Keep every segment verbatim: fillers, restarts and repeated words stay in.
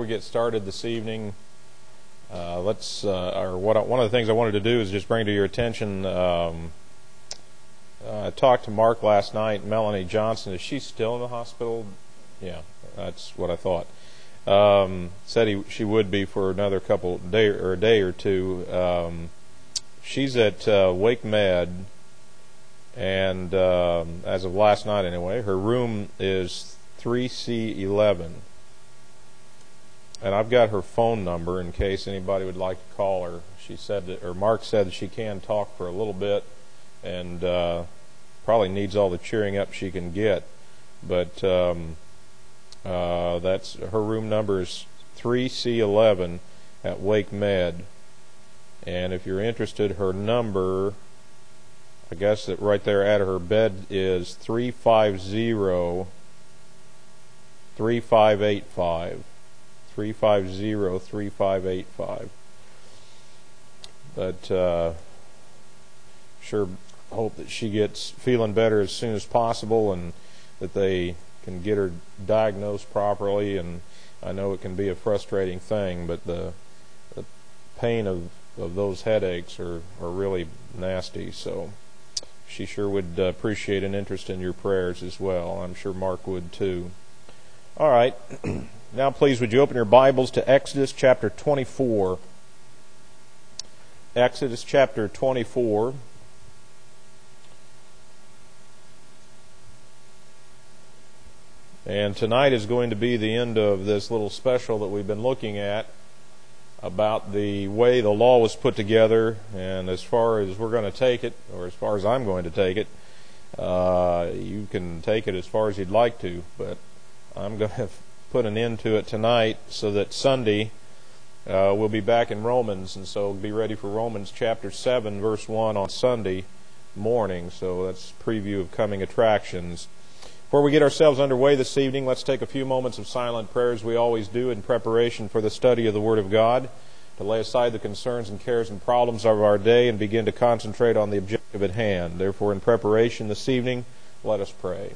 We get started this evening. Uh, let's, uh, or what I, one of the things I wanted to do is just bring to your attention. Um, uh, I talked to Mark last night. Melanie Johnson, is she still in the hospital? Yeah, that's what I thought. Um, said he, she would be for another couple day or a day or two. Um, she's at uh, Wake Med, and um, as of last night anyway, her room is three C eleven. And I've got her phone number in case anybody would like to call her. She said that, or Mark said that she can talk for a little bit, and uh, probably needs all the cheering up she can get. But um, uh, that's her room number is three C eleven at Wake Med. And if you're interested, her number, I guess that right there at her bed is three five zero, three five eight five. three five zero, three five eight five. But uh, sure hope that she gets feeling better as soon as possible and that they can get her diagnosed properly. And I know it can be a frustrating thing, but the, the pain of, of those headaches are, are really nasty. So she sure would uh, appreciate an interest in your prayers as well. I'm sure Mark would too. All right. Now, please, would you open your Bibles to Exodus chapter twenty-four? Exodus chapter twenty-four. And tonight is going to be the end of this little special that we've been looking at about the way the law was put together. And as far as we're going to take it, or as far as I'm going to take it, uh, you can take it as far as you'd like to, but I'm going to put an end to it tonight so that Sunday uh, we'll be back in Romans, and so be ready for Romans chapter seven verse one on Sunday morning. So that's a preview of coming attractions. Before we get ourselves underway this evening, let's take a few moments of silent prayer as we always do in preparation for the study of the Word of God, to lay aside the concerns and cares and problems of our day and begin to concentrate on the objective at hand. Therefore, in preparation this evening, let us pray.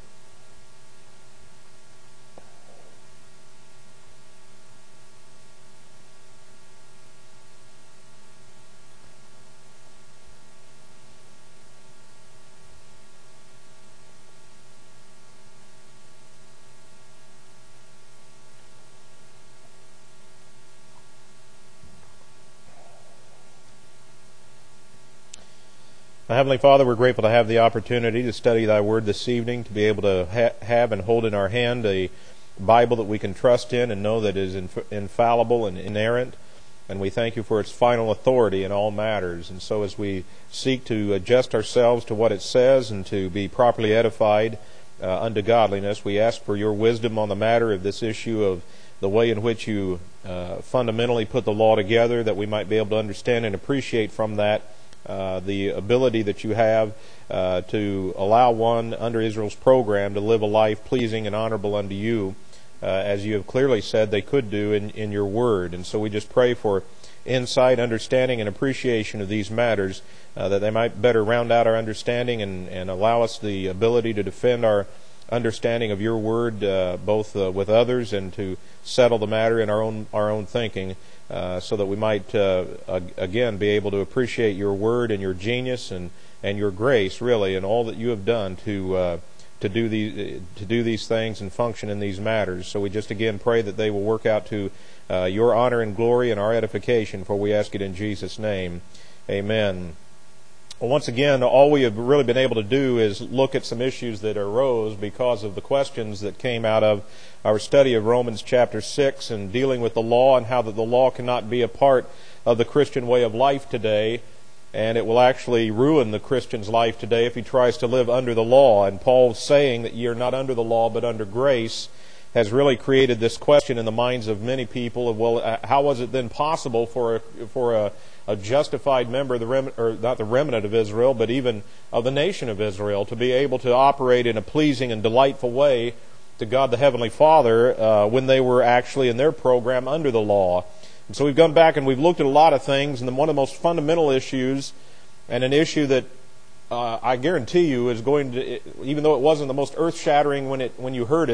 Heavenly Father, we're grateful to have the opportunity to study Thy Word this evening, to be able to ha- have and hold in our hand a Bible that we can trust in and know that is inf- infallible and inerrant. And we thank You for its final authority in all matters. And so as we seek to adjust ourselves to what it says and to be properly edified uh, unto godliness, we ask for Your wisdom on the matter of this issue of the way in which You uh, fundamentally put the law together, that we might be able to understand and appreciate from that Uh, the ability that You have uh, to allow one under Israel's program to live a life pleasing and honorable unto You, uh, as You have clearly said they could do in, in Your Word. And so we just pray for insight, understanding, and appreciation of these matters, uh, that they might better round out our understanding and, and allow us the ability to defend our understanding of Your Word, uh, both uh, with others, and to settle the matter in our own our own thinking. Uh, so that we might, uh, again, be able to appreciate Your Word and Your genius and, and Your grace, really, and all that You have done to uh, to do these to do these things and function in these matters. So we just again pray that they will work out to uh, Your honor and glory and our edification. For we ask it in Jesus' name, Amen. Well, once again, all we have really been able to do is look at some issues that arose because of the questions that came out of our study of Romans chapter six and dealing with the law and how that the law cannot be a part of the Christian way of life today, and it will actually ruin the Christian's life today if he tries to live under the law. And Paul's saying that ye are not under the law but under grace has really created this question in the minds of many people of, well, how was it then possible for a, for a a justified member of the rem- or not the remnant of Israel, but even of the nation of Israel, to be able to operate in a pleasing and delightful way to God the Heavenly Father uh, when they were actually in their program under the law. And so we've gone back and we've looked at a lot of things, and then one of the most fundamental issues, and an issue that uh, I guarantee you is going to, even though it wasn't the most earth-shattering when it when you heard it,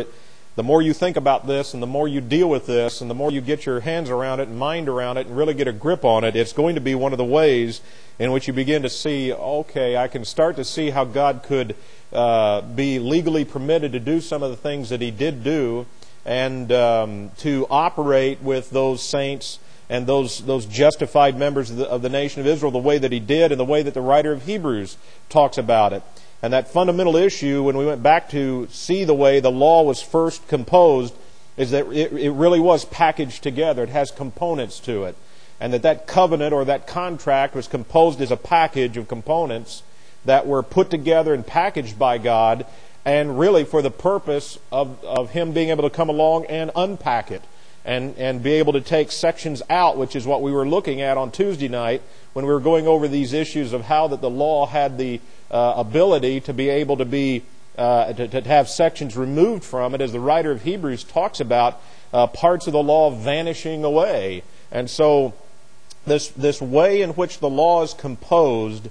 The more you think about this and the more you deal with this and the more you get your hands around it and mind around it and really get a grip on it, it's going to be one of the ways in which you begin to see, okay, I can start to see how God could uh, be legally permitted to do some of the things that He did do, and um, to operate with those saints and those those justified members of the, of the nation of Israel the way that He did and the way that the writer of Hebrews talks about it. And that fundamental issue, when we went back to see the way the law was first composed, is that it, it really was packaged together. It has components to it. And that that covenant or that contract was composed as a package of components that were put together and packaged by God, and really for the purpose of, of Him being able to come along and unpack it and, and be able to take sections out, which is what we were looking at on Tuesday night when we were going over these issues of how that the law had the uh, ability to be able to be uh, to, to have sections removed from it, as the writer of Hebrews talks about uh, parts of the law vanishing away. And so this this way in which the law is composed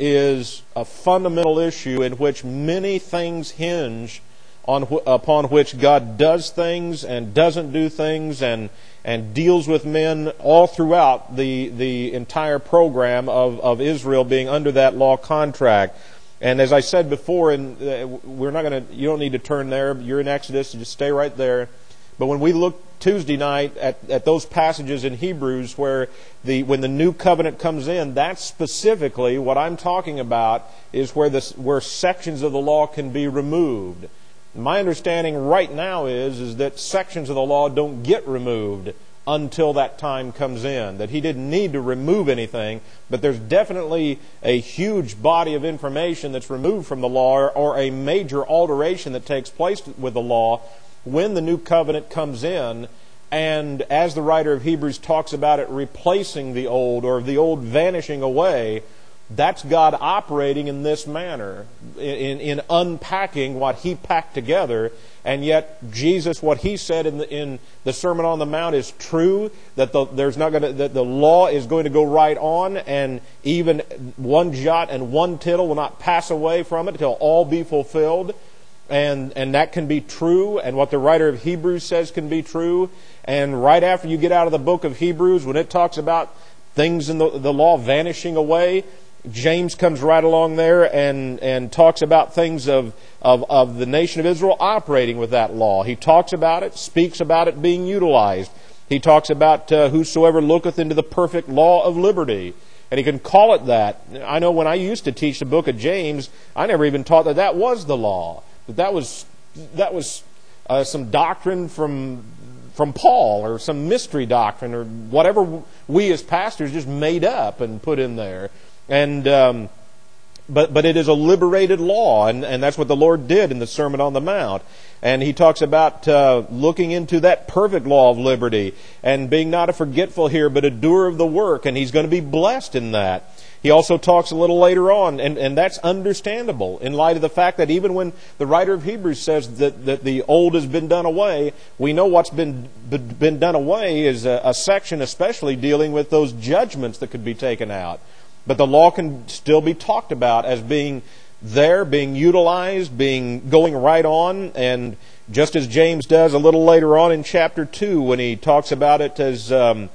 is a fundamental issue in which many things hinge on wh- upon which God does things and doesn't do things and and deals with men all throughout the the entire program of, of Israel being under that law contract. And as I said before, and uh, we're not going to, you don't need to turn there. You're in Exodus, so just stay right there. But when we look Tuesday night at, at those passages in Hebrews where the when the new covenant comes in, that's specifically what I'm talking about, is where this where sections of the law can be removed. My understanding right now is, is that sections of the law don't get removed until that time comes in. That He didn't need to remove anything, but there's definitely a huge body of information that's removed from the law, or, or a major alteration that takes place with the law when the new covenant comes in. And as the writer of Hebrews talks about it replacing the old, or the old vanishing away, that's God operating in this manner, in, in unpacking what He packed together. And yet Jesus, what He said in the, in the Sermon on the Mount is true, that the, there's not going to, that the law is going to go right on, and even one jot and one tittle will not pass away from it until all be fulfilled. And and that can be true, and what the writer of Hebrews says can be true. And right after you get out of the book of Hebrews, when it talks about things in the, the law vanishing away, James comes right along there and, and talks about things of, of, of the nation of Israel operating with that law. He talks about it, speaks about it being utilized. He talks about uh, whosoever looketh into the perfect law of liberty. And he can call it that. I know when I used to teach the book of James, I never even taught that that was the law. That that was, that was uh, some doctrine from from Paul, or some mystery doctrine, or whatever we as pastors just made up and put in there. And um, but but it is a liberated law, and, and that's what the Lord did in the Sermon on the Mount. And He talks about uh, looking into that perfect law of liberty and being not a forgetful hearer, but a doer of the work, and he's going to be blessed in that. He also talks a little later on, and, and that's understandable in light of the fact that even when the writer of Hebrews says that, that the old has been done away, we know what's been been done away is a, a section especially dealing with those judgments that could be taken out. But the law can still be talked about as being there, being utilized, being going right on, and just as James does a little later on in chapter two when he talks about it as um,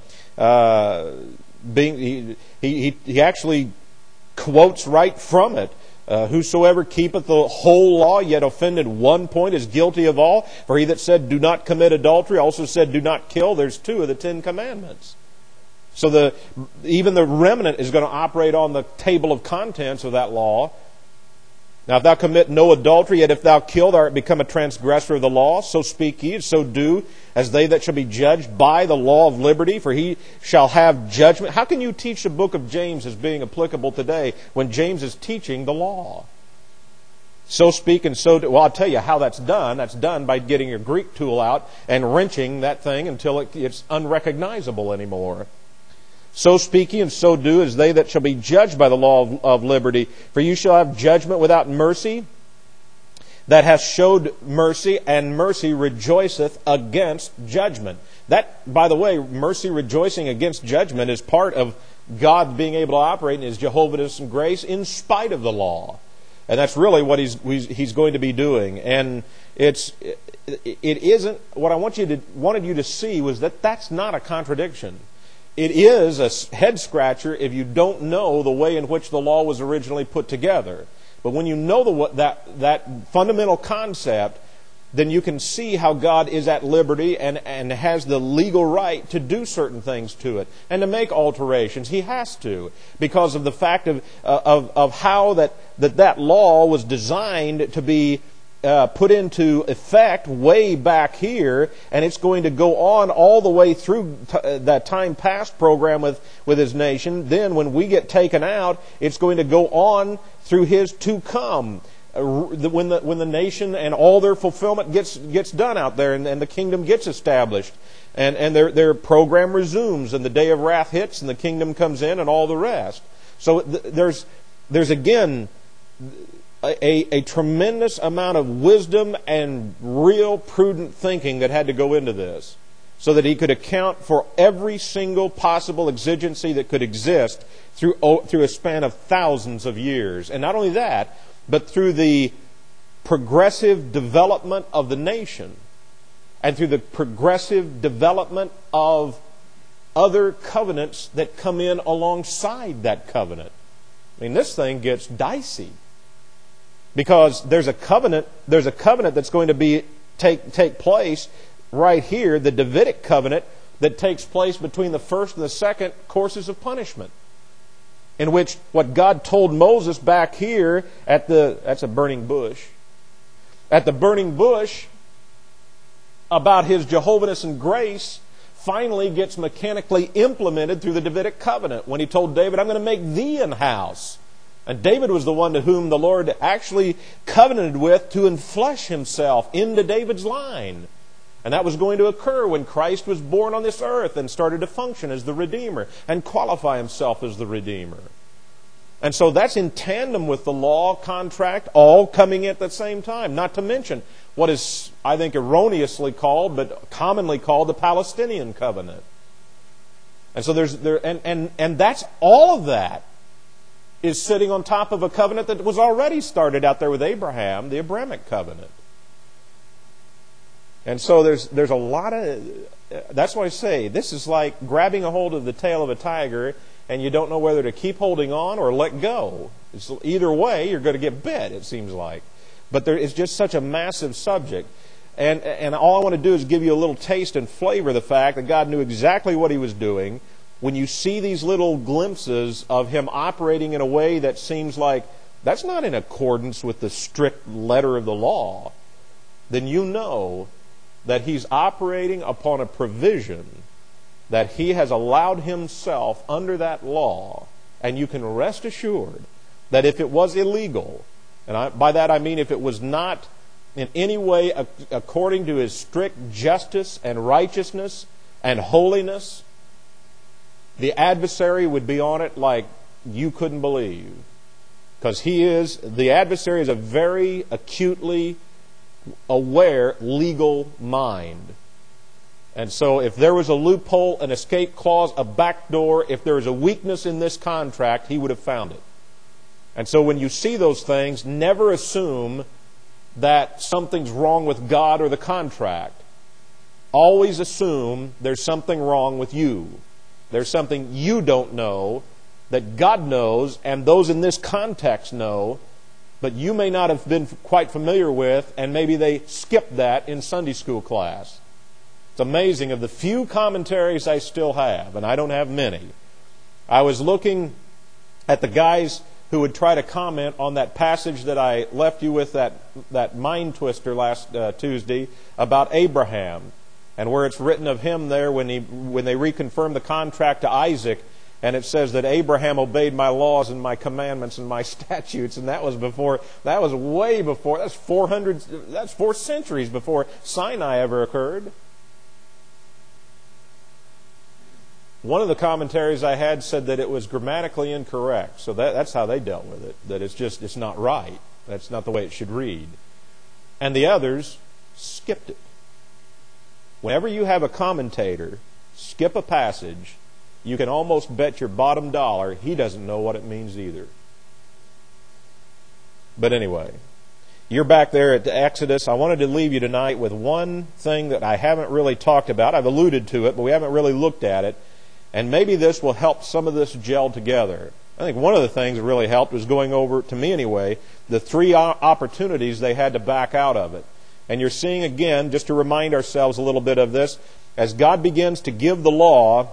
uh, being, he, he he actually quotes right from it. Uh, whosoever keepeth the whole law, yet offended one point, is guilty of all. For he that said, do not commit adultery, also said, do not kill. There's two of the Ten Commandments. So the even the remnant is going to operate on the table of contents of that law. Now, if thou commit no adultery, yet if thou kill, thou art become a transgressor of the law. So speak ye, so do, as they that shall be judged by the law of liberty, for he shall have judgment. How can you teach the book of James as being applicable today when James is teaching the law? So speak and so do. Well, I'll tell you how that's done. That's done by getting your Greek tool out and wrenching that thing until it, it's unrecognizable anymore. So speak ye and so do, as they that shall be judged by the law of, of liberty. For you shall have judgment without mercy, that hath showed mercy, and mercy rejoiceth against judgment. That, by the way, mercy rejoicing against judgment is part of God being able to operate in His Jehovah's grace in spite of the law. And that's really what he's he's going to be doing. And it's it isn't what I want you to wanted you to see was that that's not a contradiction. It is a head scratcher if you don't know the way in which the law was originally put together. But when you know the that that fundamental concept, then you can see how God is at liberty and, and has the legal right to do certain things to it and to make alterations. He has to, because of the fact of uh, of, of how that, that that law was designed to be uh, put into effect way back here, and it's going to go on all the way through t- uh, that time past program with, with His nation. Then when we get taken out, it's going to go on through His to come. When the when the nation and all their fulfillment gets gets done out there, and, and the kingdom gets established, and and their their program resumes, and the day of wrath hits, and the kingdom comes in, and all the rest. So th- there's there's again a, a tremendous amount of wisdom and real prudent thinking that had to go into this, so that He could account for every single possible exigency that could exist through through a span of thousands of years, and not only that, but through the progressive development of the nation and through the progressive development of other covenants that come in alongside that covenant. I mean, this thing gets dicey because there's a covenant, there's a covenant that's going to be take take place right here, the Davidic covenant that takes place between the first and the second courses of punishment, in which what God told Moses back here at the, that's a burning bush, at the burning bush about His Jehovahness and grace finally gets mechanically implemented through the Davidic covenant when He told David, I'm going to make thee an house. And David was the one to whom the Lord actually covenanted with to enflesh Himself into David's line. And that was going to occur when Christ was born on this earth and started to function as the Redeemer and qualify Himself as the Redeemer. And so that's in tandem with the law, contract, all coming at the same time. Not to mention what is, I think, erroneously called, but commonly called the Palestinian covenant. And so there's there and, and, and that's all of that is sitting on top of a covenant that was already started out there with Abraham, the Abrahamic covenant. And so there's there's a lot of, that's why I say, this is like grabbing a hold of the tail of a tiger and you don't know whether to keep holding on or let go. It's, either way, you're going to get bit, it seems like. But there is just such a massive subject. And, and all I want to do is give you a little taste and flavor of the fact that God knew exactly what He was doing. When you see these little glimpses of Him operating in a way that seems like that's not in accordance with the strict letter of the law, then you know that He's operating upon a provision that He has allowed Himself under that law. And you can rest assured that if it was illegal, and I, by that I mean if it was not in any way a, according to His strict justice and righteousness and holiness, the adversary would be on it like you couldn't believe. Because he is, the adversary is a very acutely aware legal mind. And so if there was a loophole, an escape clause, a backdoor, if there was a weakness in this contract, he would have found it. And so when you see those things, never assume that something's wrong with God or the contract. Always assume there's something wrong with you. There's something you don't know that God knows and those in this context know, but you may not have been quite familiar with, and maybe they skipped that in Sunday school class. It's amazing of the few commentaries I still have, and I don't have many. I was looking at the guys who would try to comment on that passage that I left you with, that, that mind twister last uh, Tuesday about Abraham, and where it's written of him there when he when they reconfirmed the contract to Isaac, and it says that Abraham obeyed my laws and my commandments and my statutes, and that was before, that was way before, that's four hundred, that's four centuries before Sinai ever occurred. One of the commentaries I had said that it was grammatically incorrect, so that, that's how they dealt with it, that it's just, it's not right. That's not the way it should read. And the others skipped it. Whenever you have a commentator skip a passage, you can almost bet your bottom dollar he doesn't know what it means either. But anyway, you're back there at Exodus. I wanted to leave you tonight with one thing that I haven't really talked about. I've alluded to it, but we haven't really looked at it. And maybe this will help some of this gel together. I think one of the things that really helped was going over, to me anyway, the three opportunities they had to back out of it. And you're seeing again, just to remind ourselves a little bit of this, as God begins to give the law,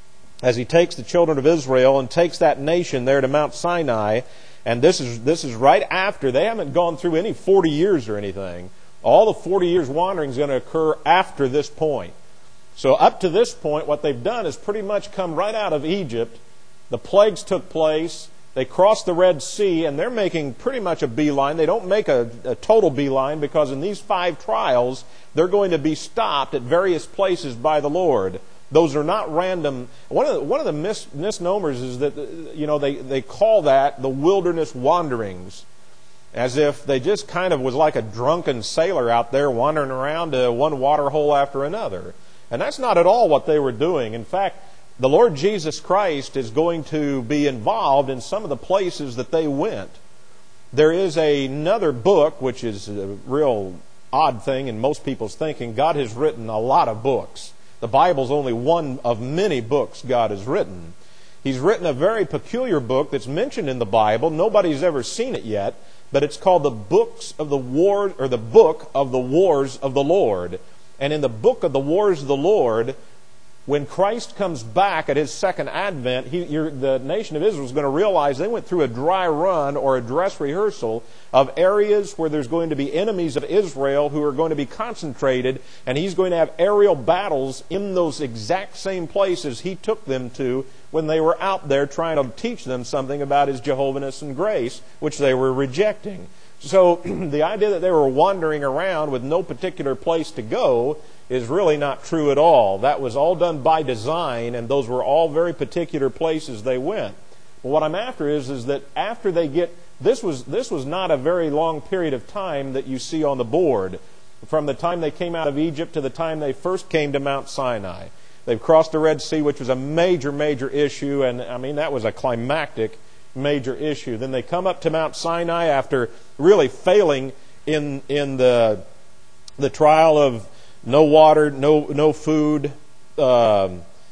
as He takes the children of Israel and takes that nation there to Mount Sinai, and this is this is right after, they haven't gone through any forty years or anything. All the forty years wandering is going to occur after this point. So up to this point, what they've done is pretty much come right out of Egypt. The plagues took place. They crossed the Red Sea, and they're making pretty much a beeline. They don't make a, a total beeline, because in these five trials, they're going to be stopped at various places by the Lord. Those are not random. One of the, one of the mis, misnomers is that, you know, they, they call that the wilderness wanderings, as if they just kind of was like a drunken sailor out there wandering around to one water hole after another. And that's not at all what they were doing. In fact, the Lord Jesus Christ is going to be involved in some of the places that they went. There is a, another book, which is a real odd thing in most people's thinking. God has written a lot of books. The Bible's only one of many books God has written. He's written a very peculiar book that's mentioned in the Bible. Nobody's ever seen it yet, but it's called the Books of the War, or the Book of the Wars of the Lord. And in the Book of the Wars of the Lord, when Christ comes back at His second advent, he, the nation of Israel is going to realize they went through a dry run or a dress rehearsal of areas where there's going to be enemies of Israel who are going to be concentrated, and He's going to have aerial battles in those exact same places He took them to when they were out there trying to teach them something about His Jehovahness and grace, which they were rejecting. So the idea that they were wandering around with no particular place to go is really not true at all. That was all done by design, and those were all very particular places they went. But what I'm after is, is that after they get, this was, this was not a very long period of time that you see on the board, from the time they came out of Egypt to the time they first came to Mount Sinai. They've crossed the Red Sea, which was a major, major issue, and I mean, that was a climactic major issue. Then they come up to Mount Sinai after really failing in in the the trial of no water, no no food, uh,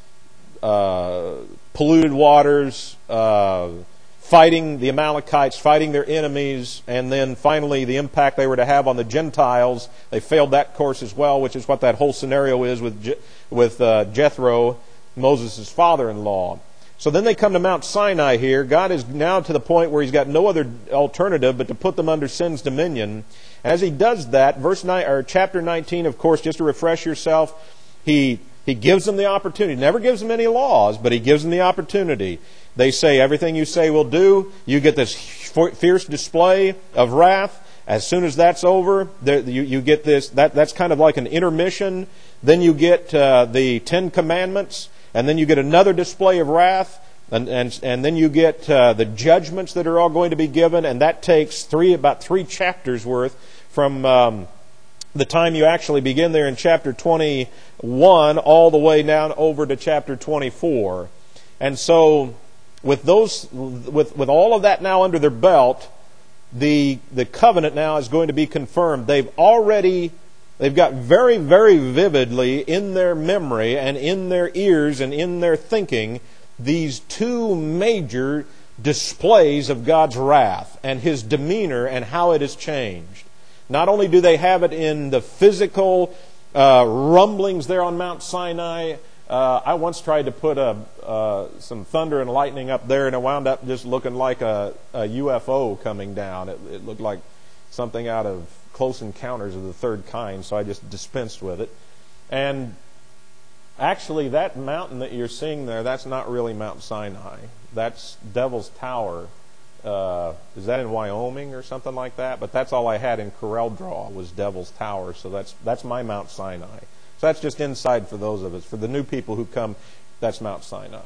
uh, polluted waters, uh, fighting the Amalekites, fighting their enemies, and then finally the impact they were to have on the Gentiles. They failed that course as well, which is what that whole scenario is with Je- with uh, Jethro, Moses' father-in-law. So then they come to Mount Sinai here. God is now to the point where He's got no other alternative but to put them under sin's dominion. And as He does that, verse nine, or chapter nineteen, of course, just to refresh yourself, He He gives them the opportunity. He never gives them any laws, but He gives them the opportunity. They say, everything you say we'll do. You get this fierce display of wrath. As soon as that's over, there, you, you get this. That, that's kind of like an intermission. Then you get uh, the Ten Commandments. And then you get another display of wrath, and and, and then you get uh, the judgments that are all going to be given, and that takes three about three chapters worth from um, the time you actually begin there in chapter twenty-one all the way down over to chapter twenty-four. And so, with those, with with all of that now under their belt, the the covenant now is going to be confirmed. They've already. They've got very, very vividly in their memory and in their ears and in their thinking these two major displays of God's wrath and His demeanor and how it has changed. Not only do they have it in the physical uh, rumblings there on Mount Sinai. Uh, I once tried to put a, uh, some thunder and lightning up there, and it wound up just looking like a, a U F O coming down. It, it looked like something out of Close Encounters of the Third Kind, so I just dispensed with it. And actually, that mountain that you're seeing there, that's not really Mount Sinai. That's Devil's Tower. Uh, is that in Wyoming or something like that? But that's all I had in Corel Draw was Devil's Tower, so that's that's my Mount Sinai. So that's just inside for those of us. For the new people who come, that's Mount Sinai.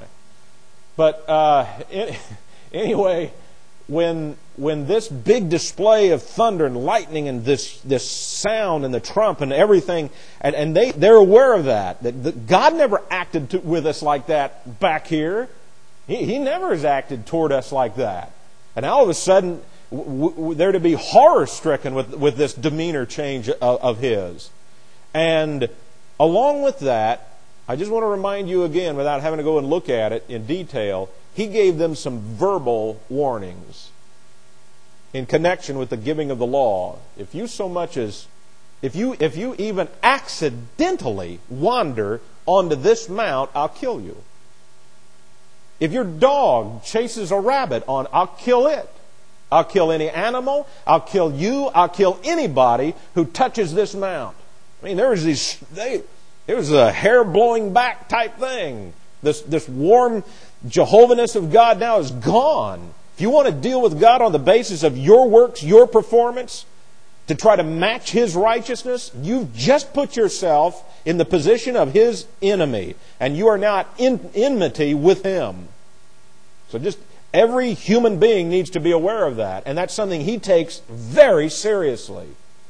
But uh, it, anyway... When when this big display of thunder and lightning and this this sound and the trump and everything, and, and they, they're aware of that, that, that God never acted to, with us like that back here. He, he never has acted toward us like that. And all of a sudden, w- w- they're to be horror-stricken with, with this demeanor change of, of his. And along with that, I just want to remind you again, without having to go and look at it in detail, he gave them some verbal warnings in connection with the giving of the law. If you so much as, if you, if you even accidentally wander onto this mount, I'll kill you. If your dog chases a rabbit on, I'll kill it. I'll kill any animal. I'll kill you. I'll kill anybody who touches this mount. I mean, there was these, they, it was a hair blowing back type thing. This, this warm Jehovahness of God now is gone. If you want to deal with God on the basis of your works, your performance, to try to match His righteousness, you've just put yourself in the position of His enemy. And you are now in enmity with Him. So just every human being needs to be aware of that. And that's something He takes very seriously.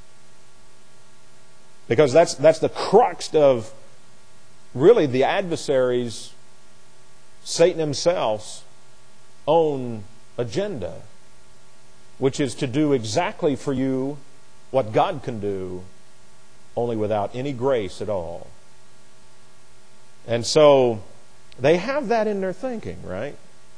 Because that's that's the crux of really the adversary's, Satan himself's, own agenda, which is to do exactly for you what God can do, only without any grace at all. And so they have that in their thinking, right?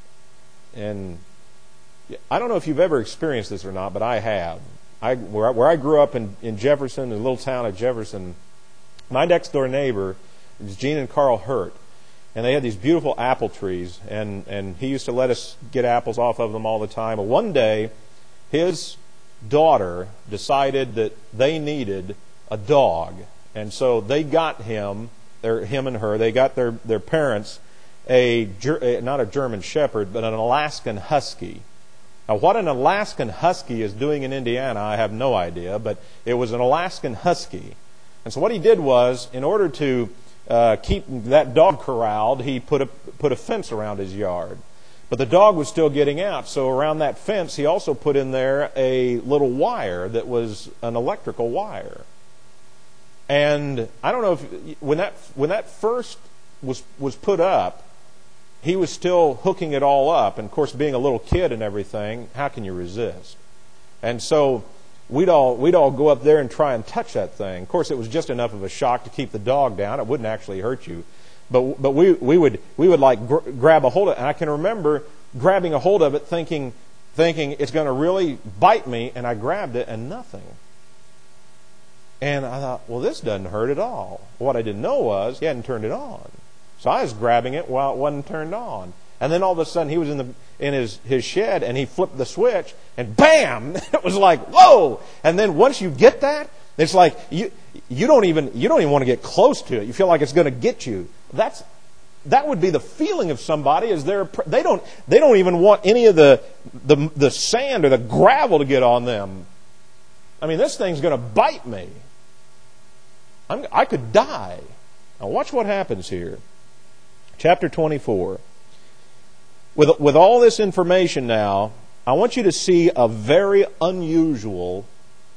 And I don't know if you've ever experienced this or not, but I have. I, where, I, where I grew up in, in Jefferson, the little town of Jefferson, my next door neighbor was Gene and Carl Hurt. And they had these beautiful apple trees, and, and he used to let us get apples off of them all the time. But one day, his daughter decided that they needed a dog. And so they got him, their, him and her, they got their, their parents, a, not a German Shepherd, but an Alaskan Husky. Now, what an Alaskan Husky is doing in Indiana, I have no idea, but it was an Alaskan Husky. And so what he did was, in order to uh, keep that dog corralled, he put a, put a fence around his yard. But the dog was still getting out, so around that fence he also put in there a little wire that was an electrical wire. And I don't know if, when that, when that first was, was put up, he was still hooking it all up. And of course, being a little kid and everything, how can you resist? And so we'd all we'd all go up there and try and touch that thing. Of course, it was just enough of a shock to keep the dog down. It wouldn't actually hurt you, but but we we would we would like gr- grab a hold of it. And I can remember grabbing a hold of it, thinking thinking it's going to really bite me. And I grabbed it, and nothing. And I thought, well, this doesn't hurt at all. What I didn't know was he hadn't turned it on. So I was grabbing it while it wasn't turned on. And then all of a sudden he was in the in his, his shed and he flipped the switch and bam! It was like, whoa! And then once you get that, it's like you you don't even you don't even want to get close to it. You feel like it's going to get you. That's that would be the feeling of somebody as they're they don't they don't even want any of the the the sand or the gravel to get on them. I mean, this thing's going to bite me. I'm, I could die. Now watch what happens here. Chapter twenty-four. With, with all this information now, I want you to see a very unusual,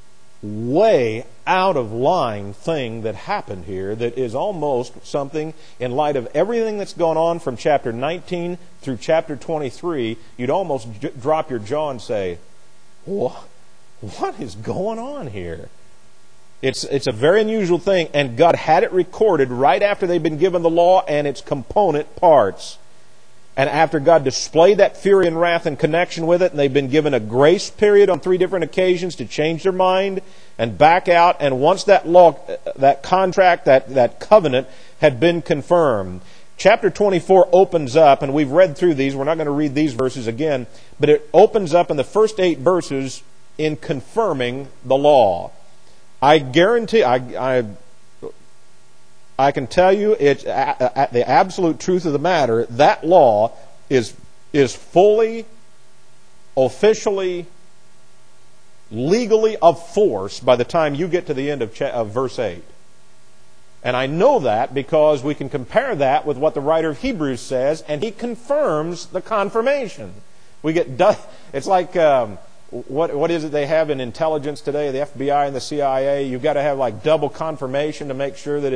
way out of line thing that happened here that is almost something, in light of everything that's gone on from chapter nineteen through chapter twenty-three, you'd almost j- drop your jaw and say, what, what is going on here? It's it's a very unusual thing, and God had it recorded right after they'd been given the law and its component parts. And after God displayed that fury and wrath in connection with it, and they've been given a grace period on three different occasions to change their mind and back out, and once that law, that contract, that, that covenant had been confirmed. Chapter twenty-four opens up, and we've read through these, we're not going to read these verses again, but it opens up in the first eight verses in confirming the law. I guarantee, I, I, I can tell you, it's a, a, the absolute truth of the matter. That law is is fully, officially, legally of force by the time you get to the end of, cha- of verse eight. And I know that because we can compare that with what the writer of Hebrews says, and he confirms the confirmation. We get it's like. Um, What what is it they have in intelligence today? The F B I and the C I A. You've got to have like double confirmation to make sure that it's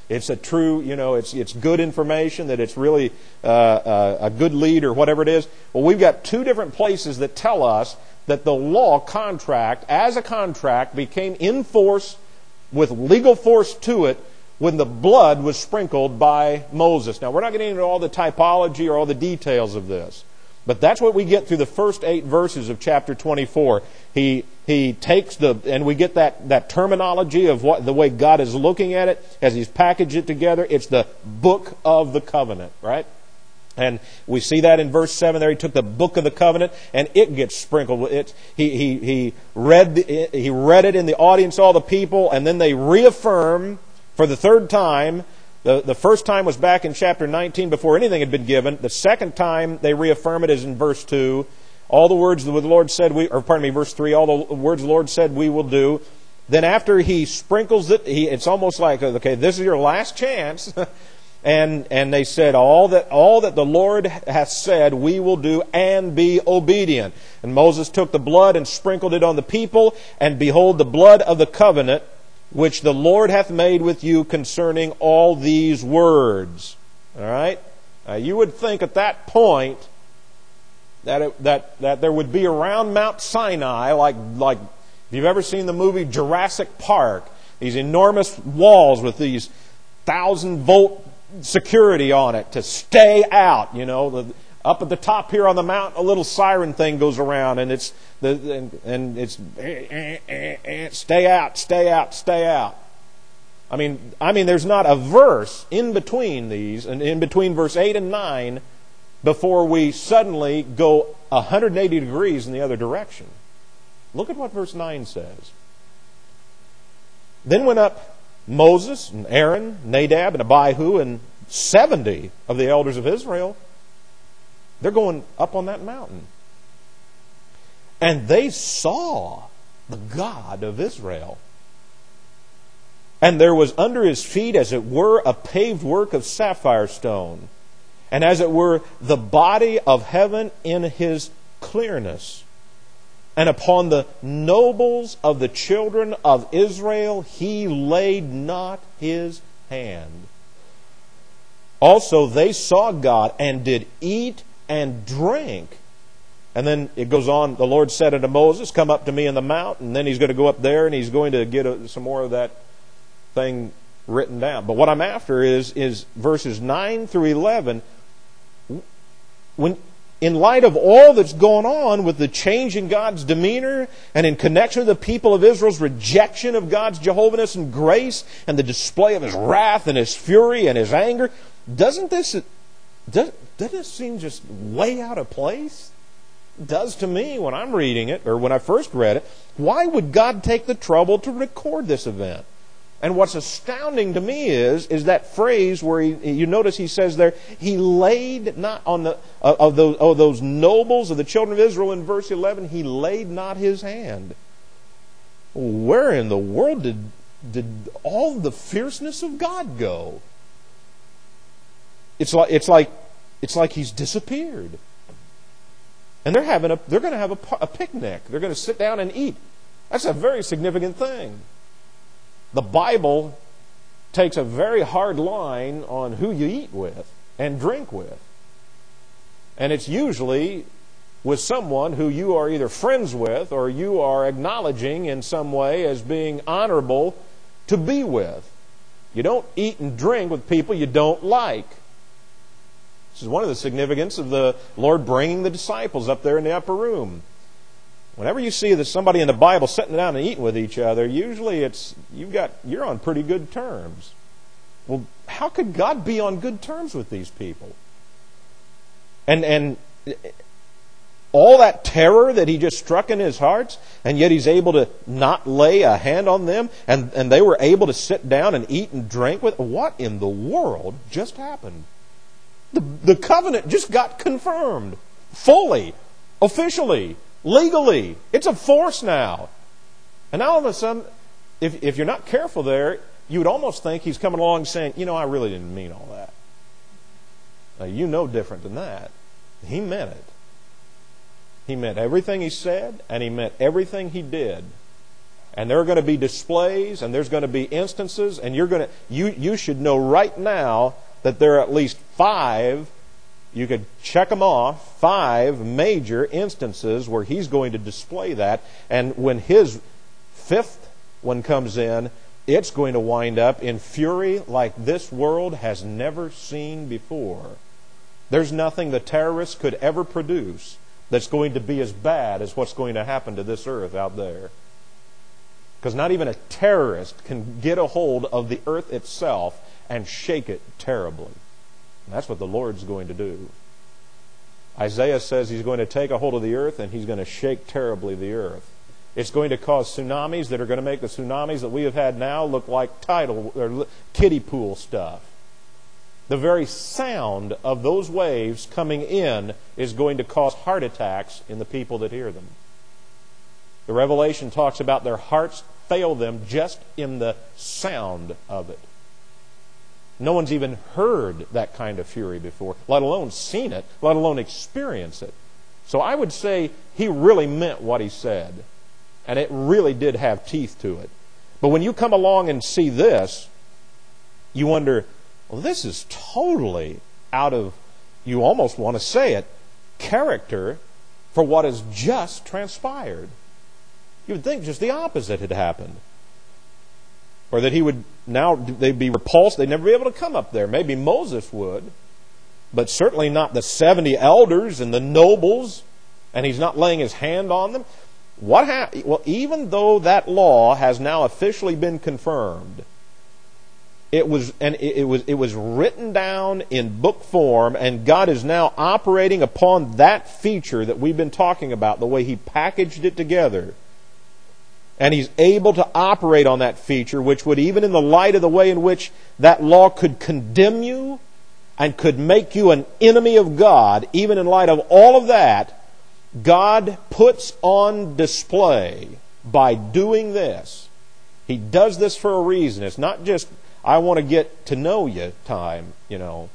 it's a true, you know, it's it's good information, that it's really uh, uh, a good lead or whatever it is. Well, we've got two different places that tell us that the law contract, as a contract, became in force with legal force to it when the blood was sprinkled by Moses. Now, we're not getting into all the typology or all the details of this, but that's what we get through the first eight verses of chapter twenty-four. He he takes the, and we get that, that terminology of what the way God is looking at it as He's packaged it together. It's the book of the covenant, right? And we see that in verse seven there. He took the book of the covenant and it gets sprinkled. It, he he he read the, he read it in the audience, all the people, and then they reaffirm for the third time. The, the first time was back in chapter nineteen before anything had been given. The second time they reaffirm it is in verse two. All the words the Lord said we, or pardon me, verse three, all the words the Lord said we will do. Then after He sprinkles it, he, it's almost like, okay, this is your last chance. and and they said, all that all that the Lord hath said we will do, and be obedient. And Moses took the blood and sprinkled it on the people, and behold, the blood of the covenant which the Lord hath made with you concerning all these words. All right? Now, you would think at that point that it, that that there would be around Mount Sinai, like like if you've ever seen the movie Jurassic Park, these enormous walls with these thousand volt security on it to stay out. You know, the, up at the top here on the mountain, a little siren thing goes around, and it's the and, and it's eh, eh, eh, eh, stay out, stay out, stay out. I mean, I mean, there's not a verse in between these, and in between verse eight and nine, before we suddenly go one hundred eighty degrees in the other direction. Look at what verse nine says. Then went up Moses and Aaron, Nadab and Abihu, and seventy of the elders of Israel. They're going up on that mountain. And they saw the God of Israel. And there was under His feet, as it were, a paved work of sapphire stone, and as it were, the body of heaven in His clearness. And upon the nobles of the children of Israel He laid not His hand. Also they saw God, and did eat and drink. And then it goes on, the Lord said unto Moses, come up to me in the mount. And then He's going to go up there and He's going to get a, some more of that thing written down. But what I'm after is, is verses nine through eleven. When, in light of all that's going on with the change in God's demeanor, and in connection with the people of Israel's rejection of God's Jehovah-ness and grace, and the display of His wrath and His fury and His anger, doesn't this... Does, doesn't it seem just way out of place? It does to me when I'm reading it, or when I first read it. Why would God take the trouble to record this event? And what's astounding to me is, is that phrase where he, you notice he says there, He laid not on the uh, of those of those nobles of the children of Israel in verse eleven. He laid not His hand. Where in the world did did all the fierceness of God go? It's like it's like it's like He's disappeared. And they're having a they're going to have a, a picnic. They're going to sit down and eat. That's a very significant thing. The Bible takes a very hard line on who you eat with and drink with. And it's usually with someone who you are either friends with or you are acknowledging in some way as being honorable to be with. You don't eat and drink with people you don't like. This is one of the significance of the Lord bringing the disciples up there in the upper room. Whenever you see that somebody in the Bible sitting down and eating with each other, usually it's you've got you're on pretty good terms. Well, how could God be on good terms with these people? And and all that terror that He just struck in His hearts, and yet He's able to not lay a hand on them, and, and they were able to sit down and eat and drink with. What in the world just happened? The, the covenant just got confirmed fully, officially, legally. It's a force now. And now all of a sudden, if, if you're not careful there, you would almost think He's coming along saying, you know, I really didn't mean all that. Now, you know different than that. He meant it. He meant everything He said, and He meant everything He did. And there are going to be displays, and there's going to be instances, and you're going to you you should know right now that there are at least five, you could check them off, five major instances where he's going to display that. And when his fifth one comes in, it's going to wind up in fury like this world has never seen before. There's nothing the terrorists could ever produce that's going to be as bad as what's going to happen to this earth out there. Because not even a terrorist can get a hold of the earth itself and shake it terribly. And that's what the Lord's going to do. Isaiah says He's going to take a hold of the earth and He's going to shake terribly the earth. It's going to cause tsunamis that are going to make the tsunamis that we have had now look like tidal or kiddie pool stuff. The very sound of those waves coming in is going to cause heart attacks in the people that hear them. The Revelation talks about their hearts fail them just in the sound of it. No one's even heard that kind of fury before, let alone seen it, let alone experienced it. So I would say He really meant what He said. And it really did have teeth to it. But when you come along and see this, you wonder, well, this is totally out of, you almost want to say it, character for what has just transpired. You would think just the opposite had happened. Or that he would, now they'd be repulsed, they'd never be able to come up there. Maybe Moses would, but certainly not the seventy elders and the nobles, and he's not laying his hand on them. What ha- well, even though that law has now officially been confirmed, it was and it, it was it was written down in book form, and God is now operating upon that feature that we've been talking about, the way He packaged it together. And He's able to operate on that feature, which would, even in the light of the way in which that law could condemn you and could make you an enemy of God, even in light of all of that, God puts on display by doing this. He does this for a reason. It's not just, I want to get to know you time, you know.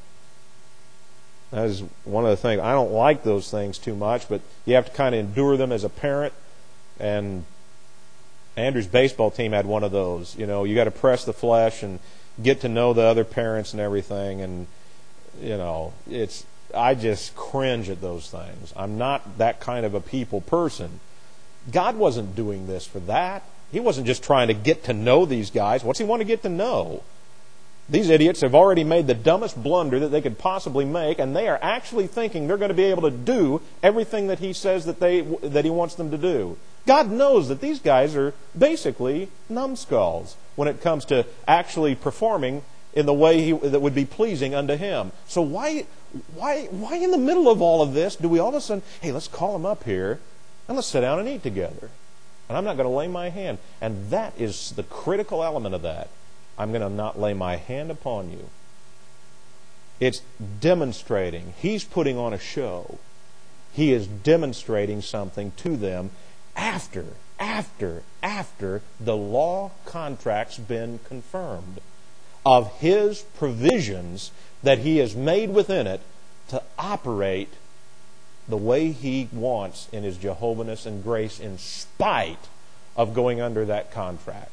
That is one of the things. I don't like those things too much, but you have to kind of endure them as a parent. And Andrew's baseball team had one of those. You know, you got to press the flesh and get to know the other parents and everything. And, you know, it's, I just cringe at those things. I'm not that kind of a people person. God wasn't doing this for that. He wasn't just trying to get to know these guys. What's He want to get to know? These idiots have already made the dumbest blunder that they could possibly make, and they are actually thinking they're going to be able to do everything that He says that they that He wants them to do. God knows that these guys are basically numbskulls when it comes to actually performing in the way he, that would be pleasing unto Him. So why, why, why in the middle of all of this do we all of a sudden, hey, let's call them up here and let's sit down and eat together? And I'm not going to lay my hand. And that is the critical element of that. I'm going to not lay my hand upon you. It's demonstrating. He's putting on a show. He is demonstrating something to them after, after, after the law contract's been confirmed of His provisions that He has made within it to operate the way He wants in His Jehovahness and grace in spite of going under that contract.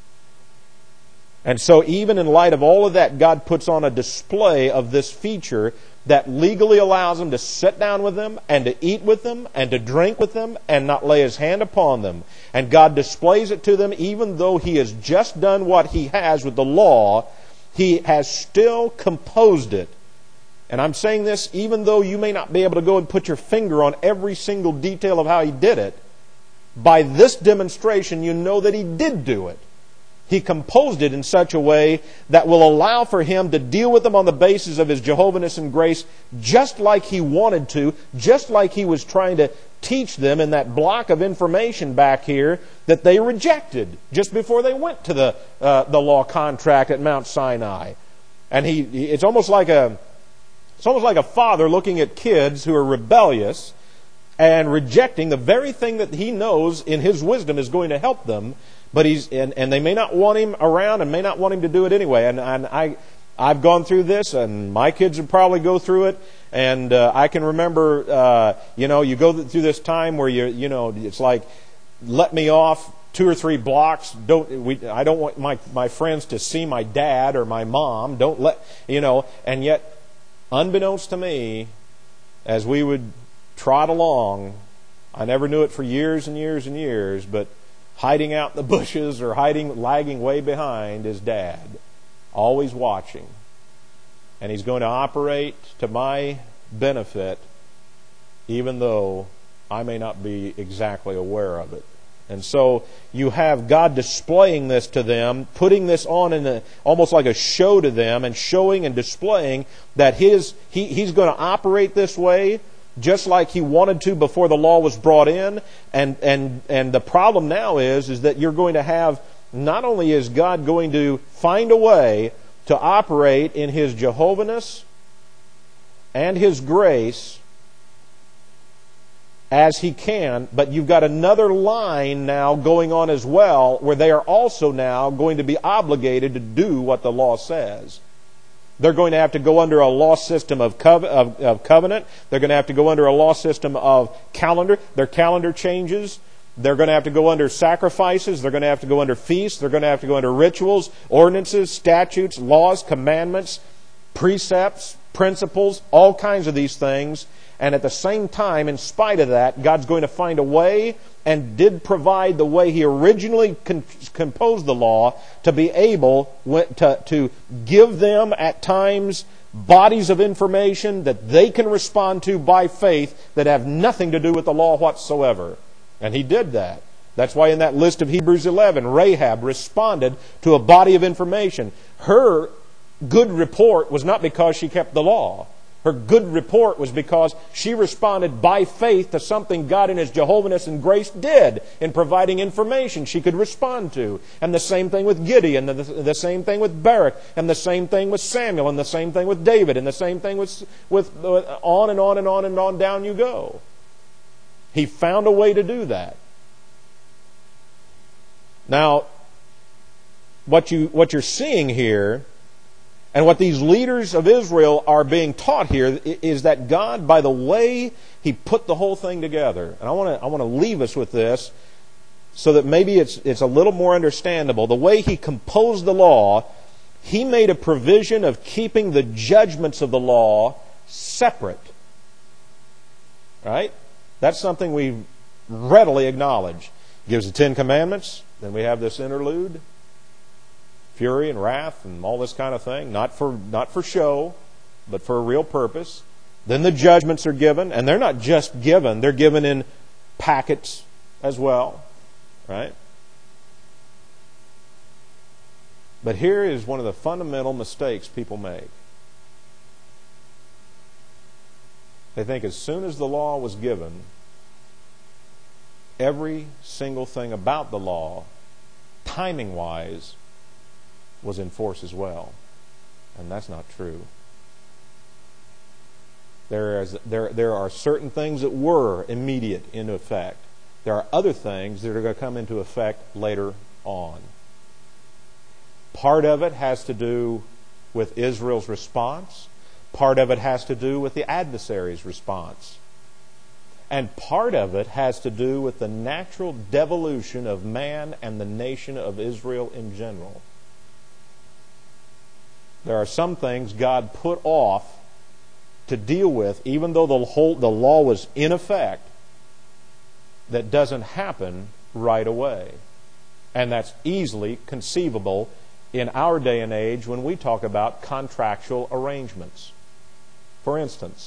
And so even in light of all of that, God puts on a display of this feature that legally allows Him to sit down with them and to eat with them and to drink with them and not lay His hand upon them. And God displays it to them even though He has just done what He has with the law. He has still composed it. And I'm saying this even though you may not be able to go and put your finger on every single detail of how He did it. By this demonstration, you know that He did do it. He composed it in such a way that will allow for Him to deal with them on the basis of His Jehovahness and grace just like He wanted to, just like He was trying to teach them in that block of information back here that they rejected just before they went to the uh, the law contract at Mount Sinai. And he, it's almost like a it's almost like a father looking at kids who are rebellious and rejecting the very thing that he knows in his wisdom is going to help them. But he's and, and they may not want him around and may not want him to do it anyway. And, and I, I've gone through this, and my kids would probably go through it. And uh, I can remember, uh, you know, you go through this time where you, you know, it's like, let me off two or three blocks. Don't we? I don't want my my friends to see my dad or my mom. Don't let you know. And yet, unbeknownst to me, as we would trot along, I never knew it for years and years and years, but hiding out in the bushes or hiding, lagging way behind is Dad, always watching. And He's going to operate to my benefit, even though I may not be exactly aware of it. And so you have God displaying this to them, putting this on in a, almost like a show to them, and showing and displaying that his he, He's going to operate this way, just like He wanted to before the law was brought in. And and and the problem now is, is that you're going to have, not only is God going to find a way to operate in His Jehovahness and His grace as He can, but you've got another line now going on as well, where they are also now going to be obligated to do what the law says. They're going to have to go under a law system of, cove- of, of covenant. They're going to have to go under a law system of calendar. Their calendar changes. They're going to have to go under sacrifices. They're going to have to go under feasts. They're going to have to go under rituals, ordinances, statutes, laws, commandments, precepts, principles, all kinds of these things. And at the same time, in spite of that, God's going to find a way, and did provide the way He originally con- composed the law, to be able to, to give them at times bodies of information that they can respond to by faith that have nothing to do with the law whatsoever. And He did that. That's why in that list of Hebrews eleven, Rahab responded to a body of information. Her good report was not because she kept the law. Her good report was because she responded by faith to something God in His Jehovahness and grace did in providing information she could respond to. And the same thing with Gideon, and the, the same thing with Barak, and the same thing with Samuel, and the same thing with David, and the same thing with, with uh, on and on and on and on down you go. He found a way to do that. Now, what you what you're seeing here, and what these leaders of Israel are being taught here, is that God, by the way He put the whole thing together, and I want to I want to leave us with this, so that maybe it's it's a little more understandable. The way He composed the law, He made a provision of keeping the judgments of the law separate. Right? That's something we readily acknowledge. He gives the Ten Commandments, then we have this interlude. Fury and wrath and all this kind of thing, not for not for show, but for a real purpose. Then the judgments are given, and they're not just given, they're given in packets as well, right? But here is one of the fundamental mistakes people make. They think as soon as the law was given, every single thing about the law, timing-wise, was in force as well. And that's not true. There is there there are certain things that were immediate into effect. There are other things that are going to come into effect later on. Part of it has to do with Israel's response. Part of it has to do with the adversary's response. And part of it has to do with the natural devolution of man and the nation of Israel in general. There are some things God put off to deal with, even though the whole the law was in effect, that doesn't happen right away. And that's easily conceivable in our day and age when we talk about contractual arrangements. For instance,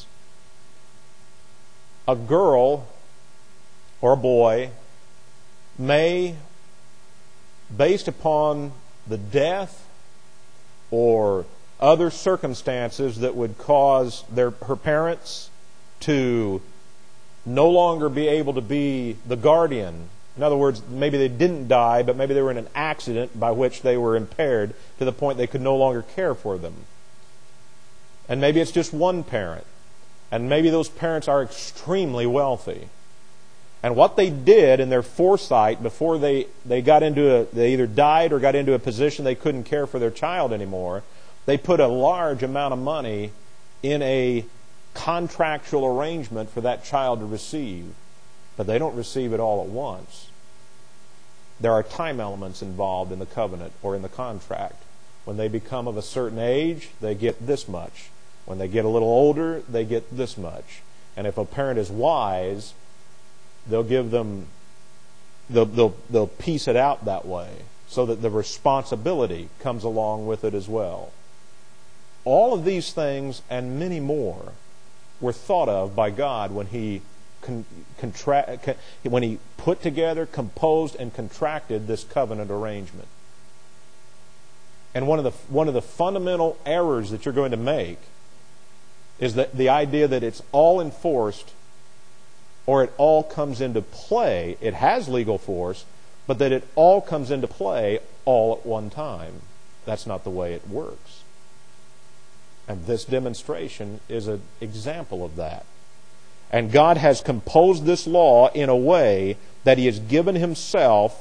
a girl or a boy may, based upon the death or other circumstances that would cause their her parents to no longer be able to be the guardian. In other words, maybe they didn't die, but maybe they were in an accident by which they were impaired to the point they could no longer care for them. And maybe it's just one parent. And maybe those parents are extremely wealthy. And what they did in their foresight before they, they got into a, they either died or got into a position they couldn't care for their child anymore, they put a large amount of money in a contractual arrangement for that child to receive. But they don't receive it all at once. there are time elements involved in the covenant or in the contract. When they become of a certain age, they get this much. When they get a little older, they get this much. And if a parent is wise, they'll give them, they'll, they'll, they'll piece it out that way so that the responsibility comes along with it as well. All of these things and many more were thought of by God when He con, contra, con, when He put together, composed, and contracted this covenant arrangement. And one of the one of the fundamental errors that you're going to make is that the idea that it's all enforced or it all comes into play. It has legal force, but that it all comes into play all at one time. That's not the way it works. And this demonstration is an example of that. And God has composed this law in a way that He has given Himself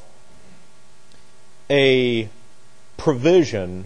a provision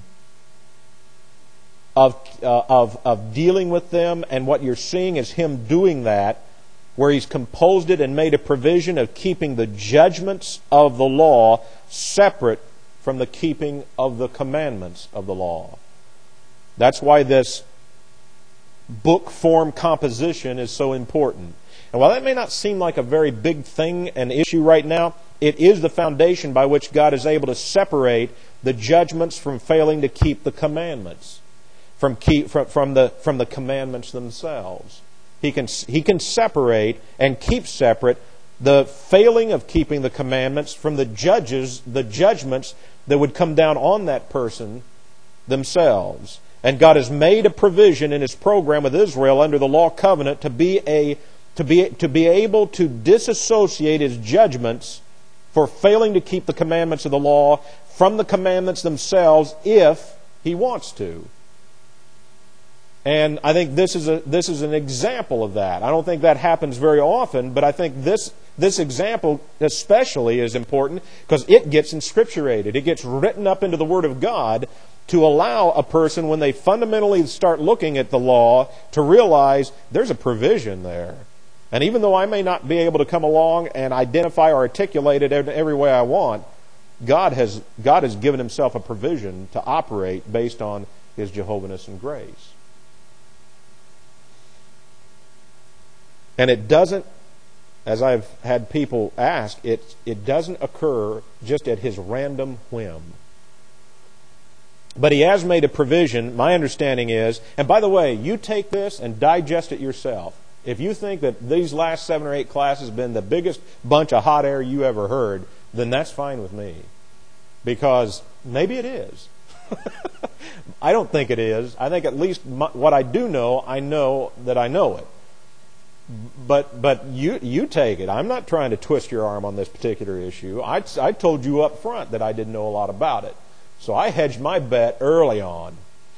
of, uh, of, of dealing with them. And what you're seeing is Him doing that, where He's composed it and made a provision of keeping the judgments of the law separate from the keeping of the commandments of the law. That's why this book form composition is so important. And while that may not seem like a very big thing, an issue right now, it is the foundation by which God is able to separate the judgments from failing to keep the commandments, from keep, from, from the from the commandments themselves. He can he can separate and keep separate the failing of keeping the commandments from the judges, the judgments that would come down on that person themselves. And God has made a provision in His program with Israel under the law covenant to be a to be to be able to disassociate His judgments for failing to keep the commandments of the law from the commandments themselves if He wants to. And I think this is a this is an example of that. I don't think that happens very often, but I think this this example especially is important because it gets inscripturated. It gets written up into the Word of God to allow a person, when they fundamentally start looking at the law, to realize there's a provision there. And even though I may not be able to come along and identify or articulate it every way I want, God has God has given Himself a provision to operate based on His Jehovah's and grace. And it doesn't, as I've had people ask, it, it doesn't occur just at His random whim. But He has made a provision, my understanding is, and by the way, you take this and digest it yourself. If you think that these last seven or eight classes have been the biggest bunch of hot air you ever heard, then that's fine with me. Because maybe it is. I don't think it is. I think at least my, what I do know, I know that I know it. But but you you take it. I'm not trying to twist your arm on this particular issue. I, I told you up front that I didn't know a lot about it. So I hedged my bet early on.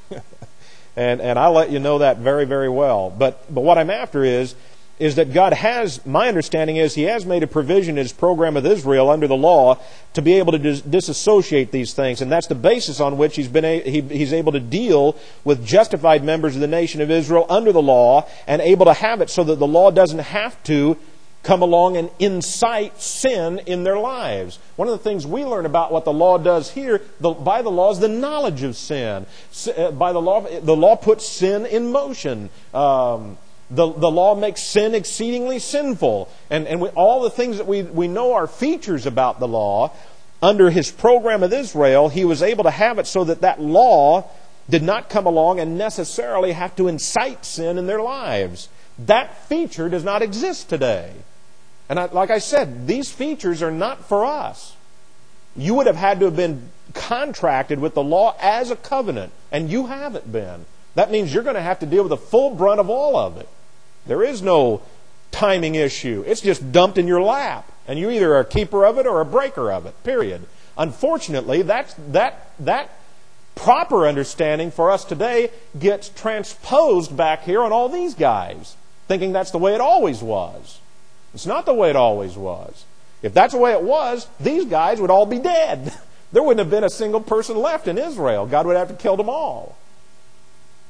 and and I'll let you know that very, very well. But but what I'm after is, is that God has, my understanding is, He has made a provision in His program with Israel under the law to be able to dis- disassociate these things. And that's the basis on which He's been a, he, He's able to deal with justified members of the nation of Israel under the law and able to have it so that the law doesn't have to come along and incite sin in their lives. One of the things we learn about what the law does here, the, by the law, is the knowledge of sin. By the law, the law puts sin in motion. Um, the, the law makes sin exceedingly sinful. And, and we, all the things that we, we know are features about the law, under His program with Israel, He was able to have it so that that law did not come along and necessarily have to incite sin in their lives. That feature does not exist today. And I, like I said, these features are not for us. You would have had to have been contracted with the law as a covenant, and you haven't been. That means you're going to have to deal with the full brunt of all of it. There is no timing issue. It's just dumped in your lap, and you either are a keeper of it or a breaker of it, period. Unfortunately, that's, that, that proper understanding for us today gets transposed back here on all these guys, thinking that's the way it always was. It's not the way it always was. If that's the way it was, these guys would all be dead. There wouldn't have been a single person left in Israel. God would have to kill them all.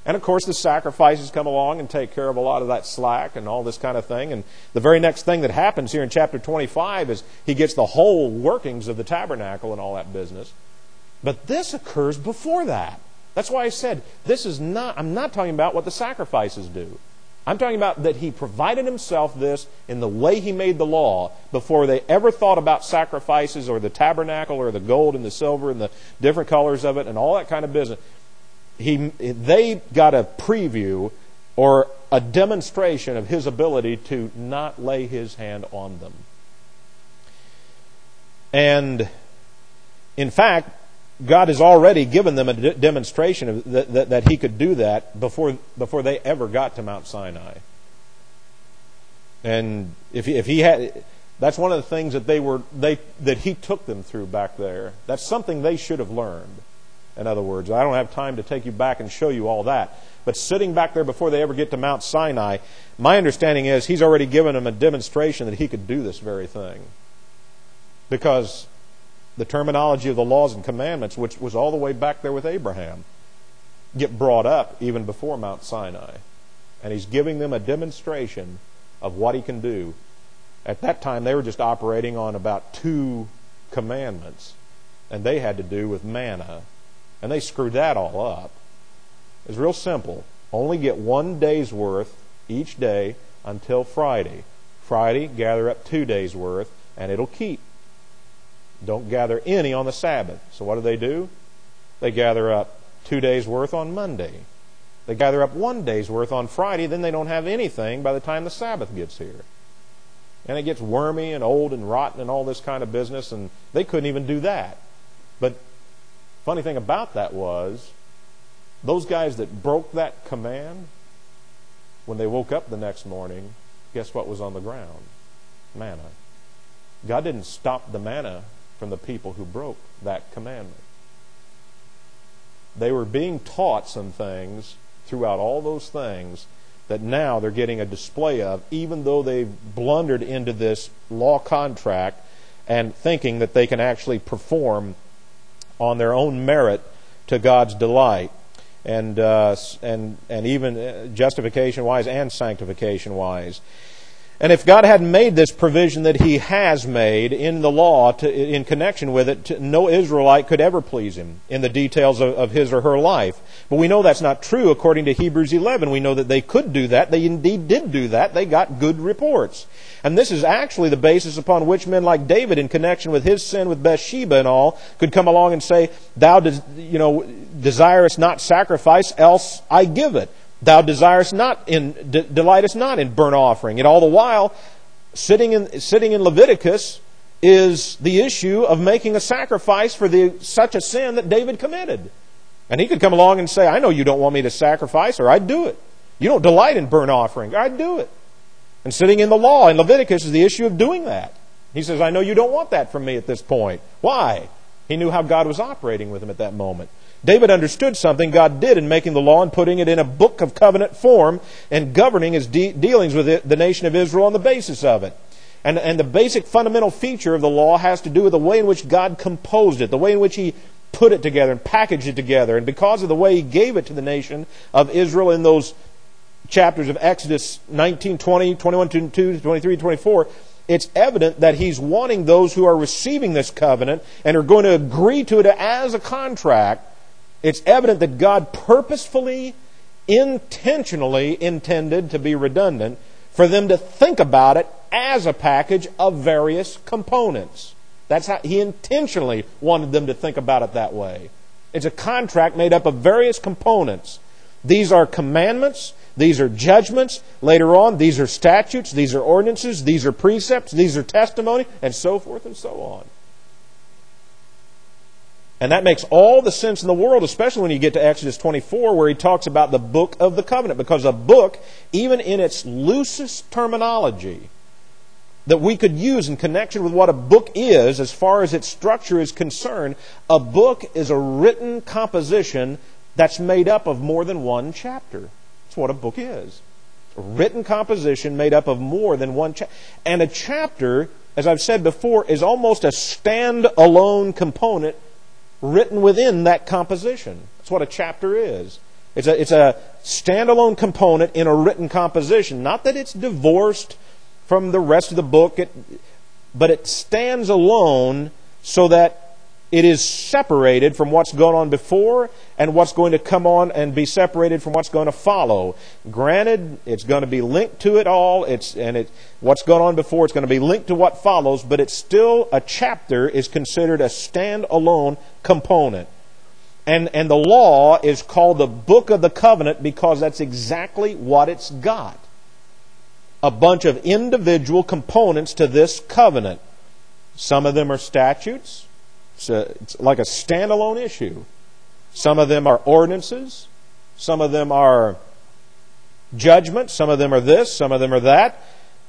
And of course the sacrifices come along and take care of a lot of that slack and all this kind of thing. And the very next thing that happens here in chapter twenty-five is he gets the whole workings of the tabernacle and all that business. But this occurs before that. That's why I said, this is not, I'm not talking about what the sacrifices do. I'm talking about that he provided himself this in the way he made the law before they ever thought about sacrifices or the tabernacle or the gold and the silver and the different colors of it and all that kind of business. He, they got a preview or a demonstration of his ability to not lay his hand on them. And in fact, God has already given them a de- demonstration of that, that, that he could do that before before they ever got to Mount Sinai. And if he, if he had, that's one of the things that they were they that he took them through back there. That's something they should have learned. In other words, I don't have time to take you back and show you all that. But sitting back there before they ever get to Mount Sinai, my understanding is he's already given them a demonstration that he could do this very thing. Because the terminology of the laws and commandments, which was all the way back there with Abraham, get brought up even before Mount Sinai. And he's giving them a demonstration of what he can do. At that time, they were just operating on about two commandments. And they had to do with manna. And they screwed that all up. It's real simple. Only get one day's worth each day until Friday. Friday, gather up two days' worth, and it'll keep. Don't gather any on the Sabbath. So what do they do? They gather up two days' worth on Monday. They gather up one day's worth on Friday, then they don't have anything by the time the Sabbath gets here. And it gets wormy and old and rotten and all this kind of business, and they couldn't even do that. But funny thing about that was, those guys that broke that command, when they woke up the next morning, guess what was on the ground? Manna. God didn't stop the manna from the people who broke that commandment. They were being taught some things throughout all those things that now they're getting a display of, even though they've blundered into this law contract and thinking that they can actually perform on their own merit to God's delight, and uh, and and even justification-wise and sanctification-wise. And if God hadn't made this provision that He has made in the law to, in connection with it, to, no Israelite could ever please Him in the details of, of his or her life. But we know that's not true according to Hebrews eleven. We know that they could do that. They indeed did do that. They got good reports. And this is actually the basis upon which men like David, in connection with his sin with Bathsheba and all, could come along and say, "Thou, des- you know, desirest not sacrifice, else I give it. Thou desirest not in, de- delightest not in burnt offering." And all the while, sitting in sitting in Leviticus is the issue of making a sacrifice for the such a sin that David committed. And he could come along and say, "I know you don't want me to sacrifice, or I'd do it. You don't delight in burnt offering, or I'd do it." And sitting in the law in Leviticus is the issue of doing that. He says, "I know you don't want that from me at this point." Why? He knew how God was operating with him at that moment. David understood something God did in making the law and putting it in a book of covenant form and governing his de- dealings with it, the nation of Israel on the basis of it. And, and the basic fundamental feature of the law has to do with the way in which God composed it, the way in which He put it together and packaged it together. And because of the way He gave it to the nation of Israel in those chapters of Exodus nineteen, twenty, twenty-one, twenty-two, twenty-three, twenty-four, it's evident that He's wanting those who are receiving this covenant and are going to agree to it as a contract. It's evident that God purposefully, intentionally intended, to be redundant, for them to think about it as a package of various components. That's how He intentionally wanted them to think about it that way. It's a contract made up of various components. These are commandments. These are judgments. Later on, these are statutes. These are ordinances. These are precepts. These are testimony, and so forth and so on. And that makes all the sense in the world, especially when you get to Exodus twenty-four, where he talks about the book of the covenant. Because a book, even in its loosest terminology, that we could use in connection with what a book is, as far as its structure is concerned, a book is a written composition that's made up of more than one chapter. That's what a book is. A written composition made up of more than one chapter. And a chapter, as I've said before, is almost a stand-alone component written within that composition. That's what a chapter is. It's a, it's a standalone component in a written composition. Not that it's divorced from the rest of the book, it, but it stands alone so that it is separated from what's gone on before and what's going to come on and be separated from what's going to follow. Granted, it's going to be linked to it all, it's, and it, what's gone on before, it's going to be linked to what follows, but it's still, a chapter is considered a standalone component. And, and the law is called the Book of the Covenant because that's exactly what it's got. A bunch of individual components to this covenant. Some of them are statutes. It's, a, it's like a standalone issue. Some of them are ordinances. Some of them are judgments. Some of them are this. Some of them are that.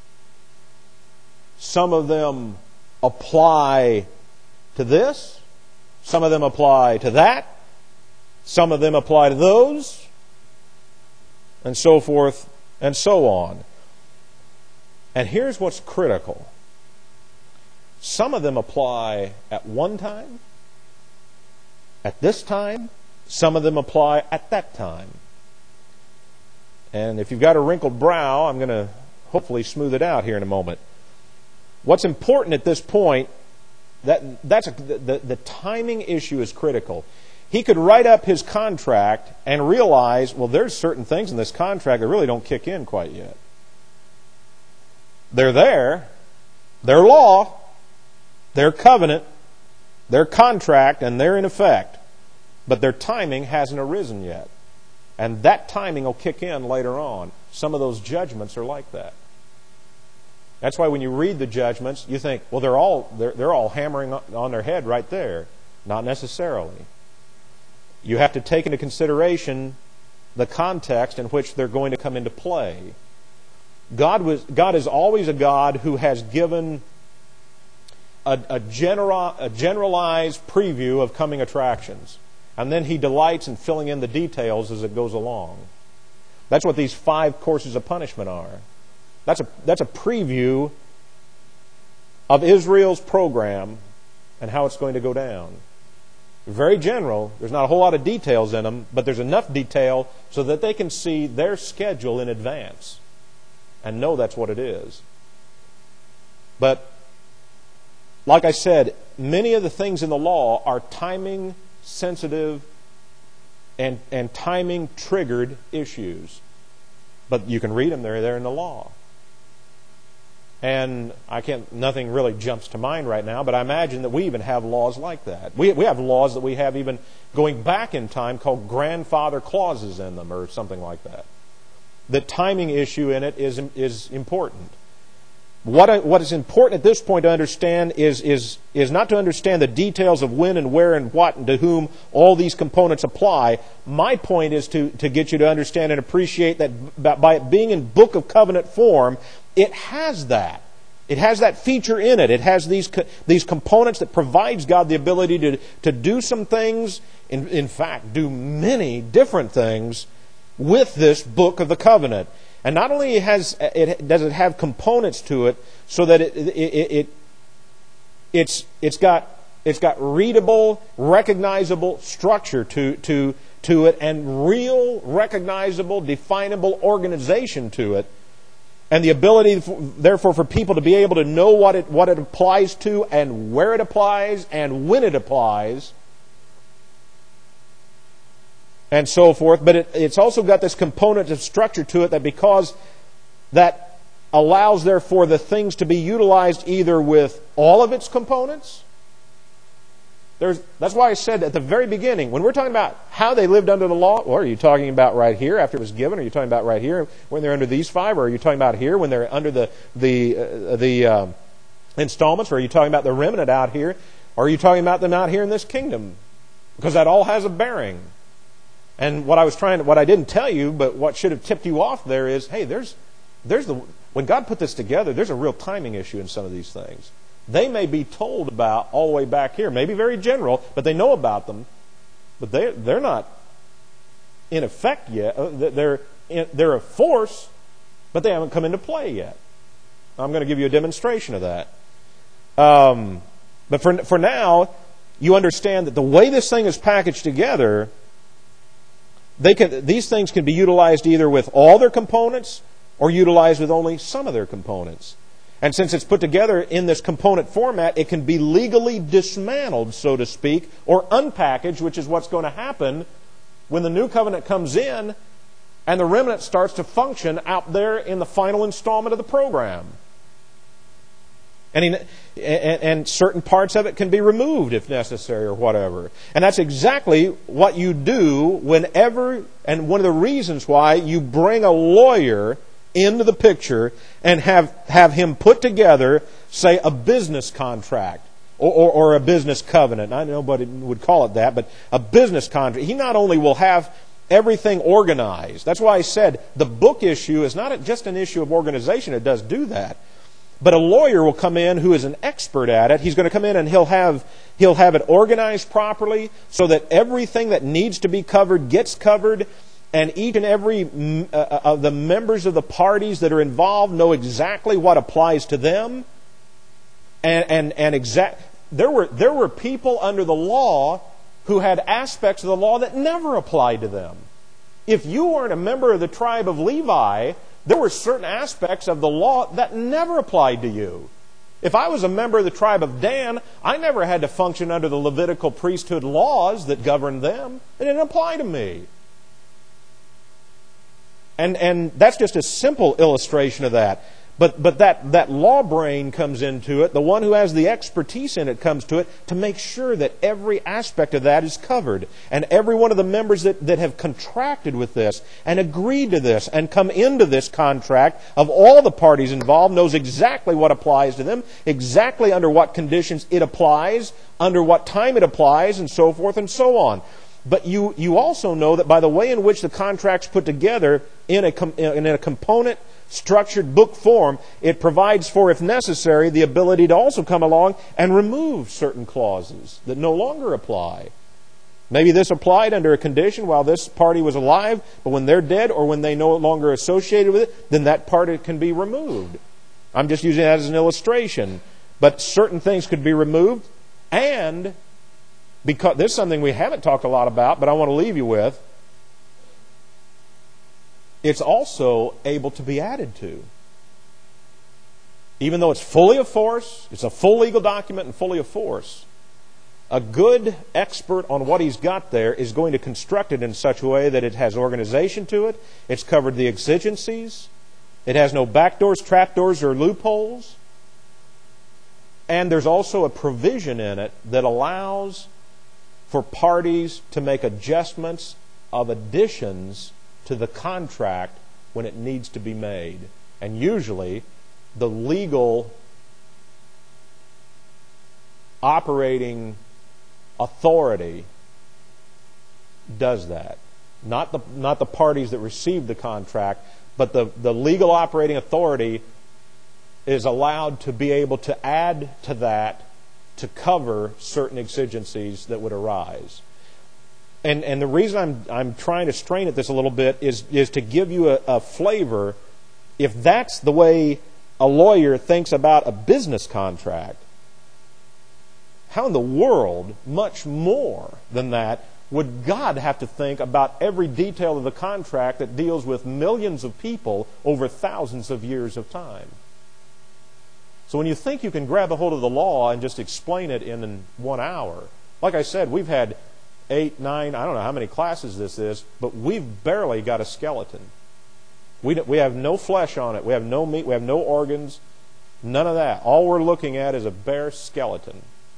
Some of them apply to this. Some of them apply to that. Some of them apply to those. And so forth and so on. And here's what's critical. Some of them apply at one time, at this time. Some of them apply at that time. And if you've got a wrinkled brow, I'm going to hopefully smooth it out here in a moment. What's important at this point, that that's a, the, the timing issue is critical. He could write up his contract and realize, well, there's certain things in this contract that really don't kick in quite yet. They're there. They're law. They're covenant. They're contract, and they're in effect. But their timing hasn't arisen yet. And that timing will kick in later on. Some of those judgments are like that. That's why when you read the judgments, you think, well, they're all they're, they're all hammering on their head right there. Not necessarily. You have to take into consideration the context in which they're going to come into play. God was God is always a God who has given a, a, genera, a generalized preview of coming attractions. And then He delights in filling in the details as it goes along. That's what these five courses of punishment are. That's a, that's a preview of Israel's program and how it's going to go down. Very general. There's not a whole lot of details in them, but there's enough detail so that they can see their schedule in advance and know that's what it is. But, like I said, many of the things in the law are timing sensitive and, and timing triggered issues. But you can read them, they're there in the law. And I can't, nothing really jumps to mind right now, but I imagine that we even have laws like that. We, we have laws that we have even going back in time called grandfather clauses in them or something like that. The timing issue in it is, is important. What, I, what is important at this point to understand is, is, is not to understand the details of when and where and what and to whom all these components apply. My point is to, to get you to understand and appreciate that by it being in Book of Covenant form, it has that. It has that feature in it. It has these, these components that provides God the ability to, to do some things, in, in fact, do many different things with this Book of the Covenant. And not only has it does it have components to it, so that it, it, it, it it's it's got it's got readable, recognizable structure to to to it, and real, recognizable, definable organization to it, and the ability, therefore, for people to be able to know what it what it applies to, and where it applies, and when it applies, and so forth. But it, it's also got this component of structure to it that because that allows, therefore, the things to be utilized either with all of its components. There's, that's why I said at the very beginning, when we're talking about how they lived under the law, or are you talking about right here after it was given? Are you talking about right here when they're under these five? Or are you talking about here when they're under the, the, uh, the uh, installments? Or are you talking about the remnant out here? Or are you talking about them out here in this kingdom? Because that all has a bearing. And what I was trying to, what I didn't tell you, but what should have tipped you off there is, hey, there's, there's the, when God put this together, there's a real timing issue in some of these things. They may be told about all the way back here, maybe very general, but they know about them, but they they're not in effect yet. They're in, they're a force, but they haven't come into play yet. I'm going to give you a demonstration of that. Um, but for for now, you understand that the way this thing is packaged together, they can, these things can be utilized either with all their components or utilized with only some of their components. And since it's put together in this component format, it can be legally dismantled, so to speak, or unpackaged, which is what's going to happen when the new covenant comes in and the remnant starts to function out there in the final installment of the program. And, in, and, and certain parts of it can be removed if necessary or whatever. And that's exactly what you do whenever, and one of the reasons why you bring a lawyer into the picture and have, have him put together, say, a business contract or, or, or a business covenant. I know nobody would call it that, but a business contract. He not only will have everything organized. That's why I said the book issue is not just an issue of organization. It does do that. But a lawyer will come in who is an expert at it. He's going to come in and he'll have he'll have it organized properly so that everything that needs to be covered gets covered, and each and every uh, of the members of the parties that are involved know exactly what applies to them. And and and exact there were there were people under the law who had aspects of the law that never applied to them. If you weren't a member of the tribe of Levi, there were certain aspects of the law that never applied to you. If I was a member of the tribe of Dan, I never had to function under the Levitical priesthood laws that governed them. It didn't apply to me. And and that's just a simple illustration of that. But but that, that law brain comes into it, the one who has the expertise in it comes to it to make sure that every aspect of that is covered. And every one of the members that, that have contracted with this and agreed to this and come into this contract of all the parties involved knows exactly what applies to them, exactly under what conditions it applies, under what time it applies, and so forth and so on. But you, you also know that by the way in which the contract's put together in a, com, in a component structured book form, it provides for, if necessary, the ability to also come along and remove certain clauses that no longer apply. Maybe this applied under a condition while this party was alive, but when they're dead or when they no longer associated with it, then that part can be removed. I'm just using that as an illustration. But certain things could be removed, and because this is something we haven't talked a lot about, but I want to leave you with, it's also able to be added to. Even though it's fully of force, it's a full legal document and fully of force, a good expert on what he's got there is going to construct it in such a way that it has organization to it, it's covered the exigencies, it has no backdoors, trapdoors, or loopholes, and there's also a provision in it that allows for parties to make adjustments of additions to the contract when it needs to be made. And usually, the legal operating authority does that. Not the, not the parties that received the contract, but the, the legal operating authority is allowed to be able to add to that to cover certain exigencies that would arise. And and the reason I'm I'm trying to strain at this a little bit is is to give you a, a flavor. If that's the way a lawyer thinks about a business contract, how in the world, much more than that, would God have to think about every detail of the contract that deals with millions of people over thousands of years of time? So when you think you can grab a hold of the law and just explain it in one hour, like I said, we've had eight, nine, I don't know how many classes this is, but we've barely got a skeleton. We, we have no flesh on it. We have no meat. We have no organs. None of that. All we're looking at is a bare skeleton.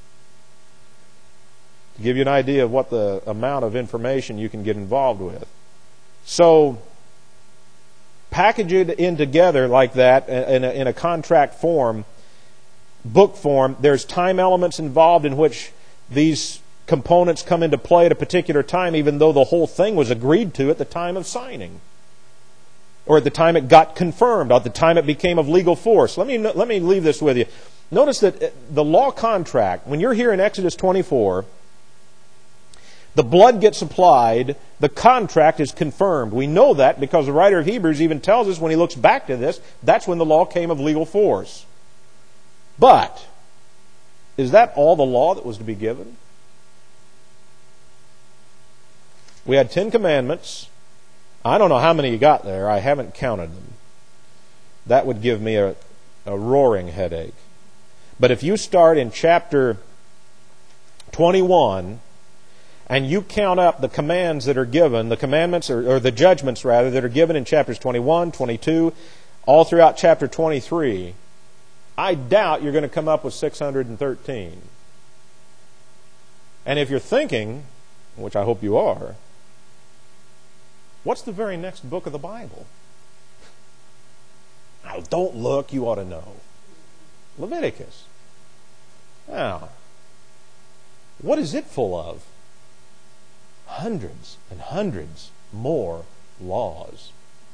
To give you an idea of what the amount of information you can get involved with. So, package it in together like that in a, in a contract form, book form. There's time elements involved in which these components come into play at a particular time, even though the whole thing was agreed to at the time of signing, or at the time it got confirmed, or at the time it became of legal force. Let me let me leave this with you. Notice that the law contract, when you're here in Exodus twenty-four, the blood gets applied, the contract is confirmed. We know that because the writer of Hebrews even tells us when he looks back to this, that's when the law came of legal force. But is that all the law that was to be given? We had Ten Commandments, I don't know how many you got there. I haven't counted them. That would give me a, a roaring headache. But if you start in chapter twenty-one and you count up the commands that are given, the commandments, or, or the judgments rather, that are given in chapters twenty-one, twenty-two, all throughout chapter twenty-three, I doubt you're going to come up with six hundred thirteen. And if you're thinking, which I hope you are, what's the very next book of the Bible? Now, don't look, you ought to know. Leviticus. Now, what is it full of? Hundreds and hundreds more laws.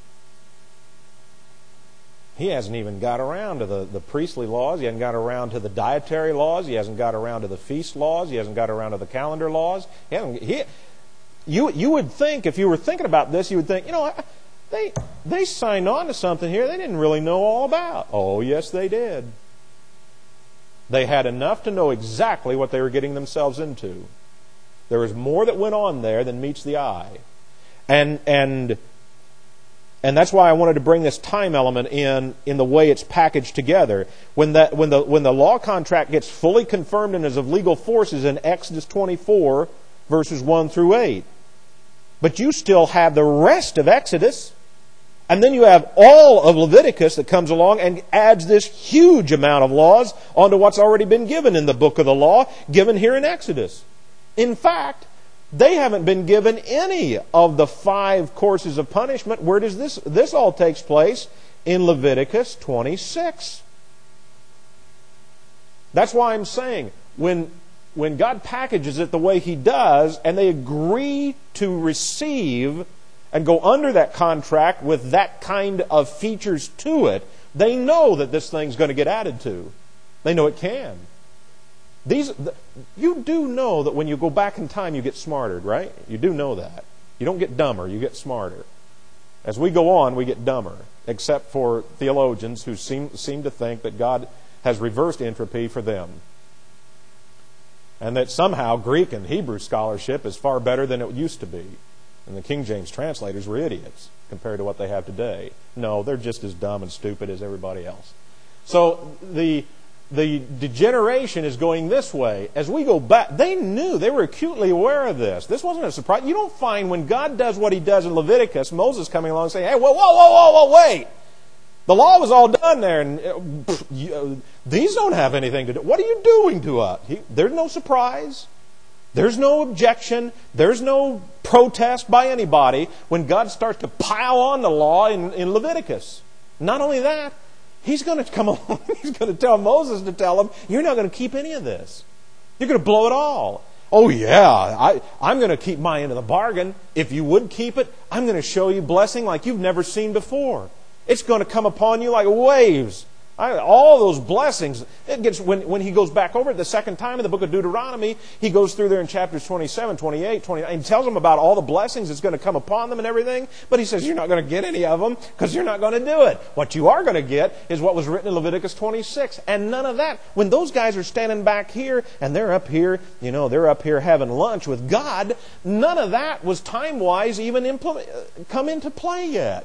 He hasn't even got around to the, the priestly laws. He hasn't got around to the dietary laws. He hasn't got around to the feast laws. He hasn't got around to the calendar laws. He hasn't, he, you, you would think, if you were thinking about this, you would think, you know, they, they signed on to something here they didn't really know all about. Oh, yes, they did. They had enough to know exactly what they were getting themselves into. There was more that went on there than meets the eye. And, and, and that's why I wanted to bring this time element in, in the way it's packaged together. When, that, when, the, when the law contract gets fully confirmed and is of legal force is in Exodus twenty-four, verses one through eight. But you still have the rest of Exodus. And then you have all of Leviticus that comes along and adds this huge amount of laws onto what's already been given in the book of the law, given here in Exodus. In fact, they haven't been given any of the five courses of punishment. Where does this, this all takes place? In Leviticus twenty-six. That's why I'm saying, when, when God packages it the way He does, and they agree to receive and go under that contract with that kind of features to it, they know that this thing's going to get added to. They know it can. These, you do know that when you go back in time, you get smarter, right? You do know that. You don't get dumber, you get smarter. As we go on, we get dumber, except for theologians who seem, seem to think that God has reversed entropy for them. And that somehow Greek and Hebrew scholarship is far better than it used to be. And the King James translators were idiots compared to what they have today. No, they're just as dumb and stupid as everybody else. So the the degeneration is going this way. As we go back, they knew, they were acutely aware of this. This wasn't a surprise. You don't find when God does what He does in Leviticus, Moses coming along and saying, hey, whoa, whoa, whoa, whoa, whoa, wait. The law was all done there, and uh, you, uh, these don't have anything to do. What are you doing to us? He, there's no surprise. There's no objection. There's no protest by anybody when God starts to pile on the law in, in Leviticus. Not only that, He's going to come along. He's going to tell Moses to tell him, you're not going to keep any of this. You're going to blow it all. Oh yeah, I, I'm going to keep my end of the bargain. If you would keep it, I'm going to show you blessing like you've never seen before. It's going to come upon you like waves. I, all those blessings. It gets when, when he goes back over it the second time in the book of Deuteronomy, he goes through there in chapters twenty-seven, twenty-eight, twenty-nine, and tells them about all the blessings that's going to come upon them and everything. But he says, you're not going to get any of them because you're not going to do it. What you are going to get is what was written in Leviticus twenty-six. And none of that. When those guys are standing back here and they're up here, you know, they're up here having lunch with God, none of that was time-wise even implement, come into play yet.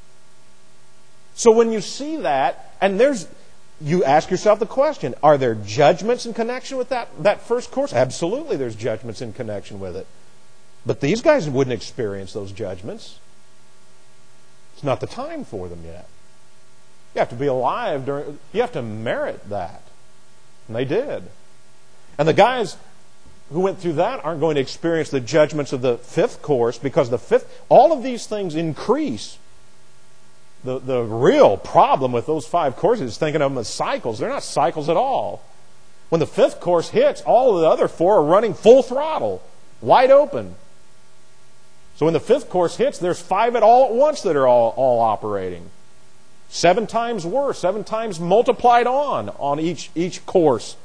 So when you see that, and there's, you ask yourself the question, are there judgments in connection with that, that first course? Absolutely there's judgments in connection with it. But these guys wouldn't experience those judgments. It's not the time for them yet. You have to be alive during, you have to merit that. And they did. And the guys who went through that aren't going to experience the judgments of the fifth course, because the fifth, all of these things increase. The, the real problem with those five courses is thinking of them as cycles. They're not cycles at all. When the fifth course hits, all of the other four are running full throttle, wide open. So when the fifth course hits, there's five at all at once that are all, all operating. Seven times worse, seven times multiplied on, on each, each course.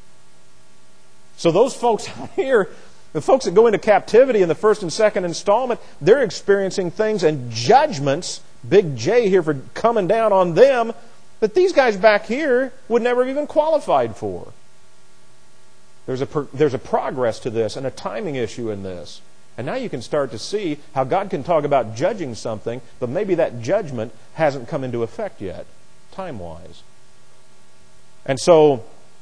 So those folks out here, the folks that go into captivity in the first and second installment, they're experiencing things and judgments, big J here, for coming down on them that these guys back here would never have even qualified for. There's a, there's a progress to this and a timing issue in this. And now you can start to see how God can talk about judging something, but maybe that judgment hasn't come into effect yet, time-wise. And so,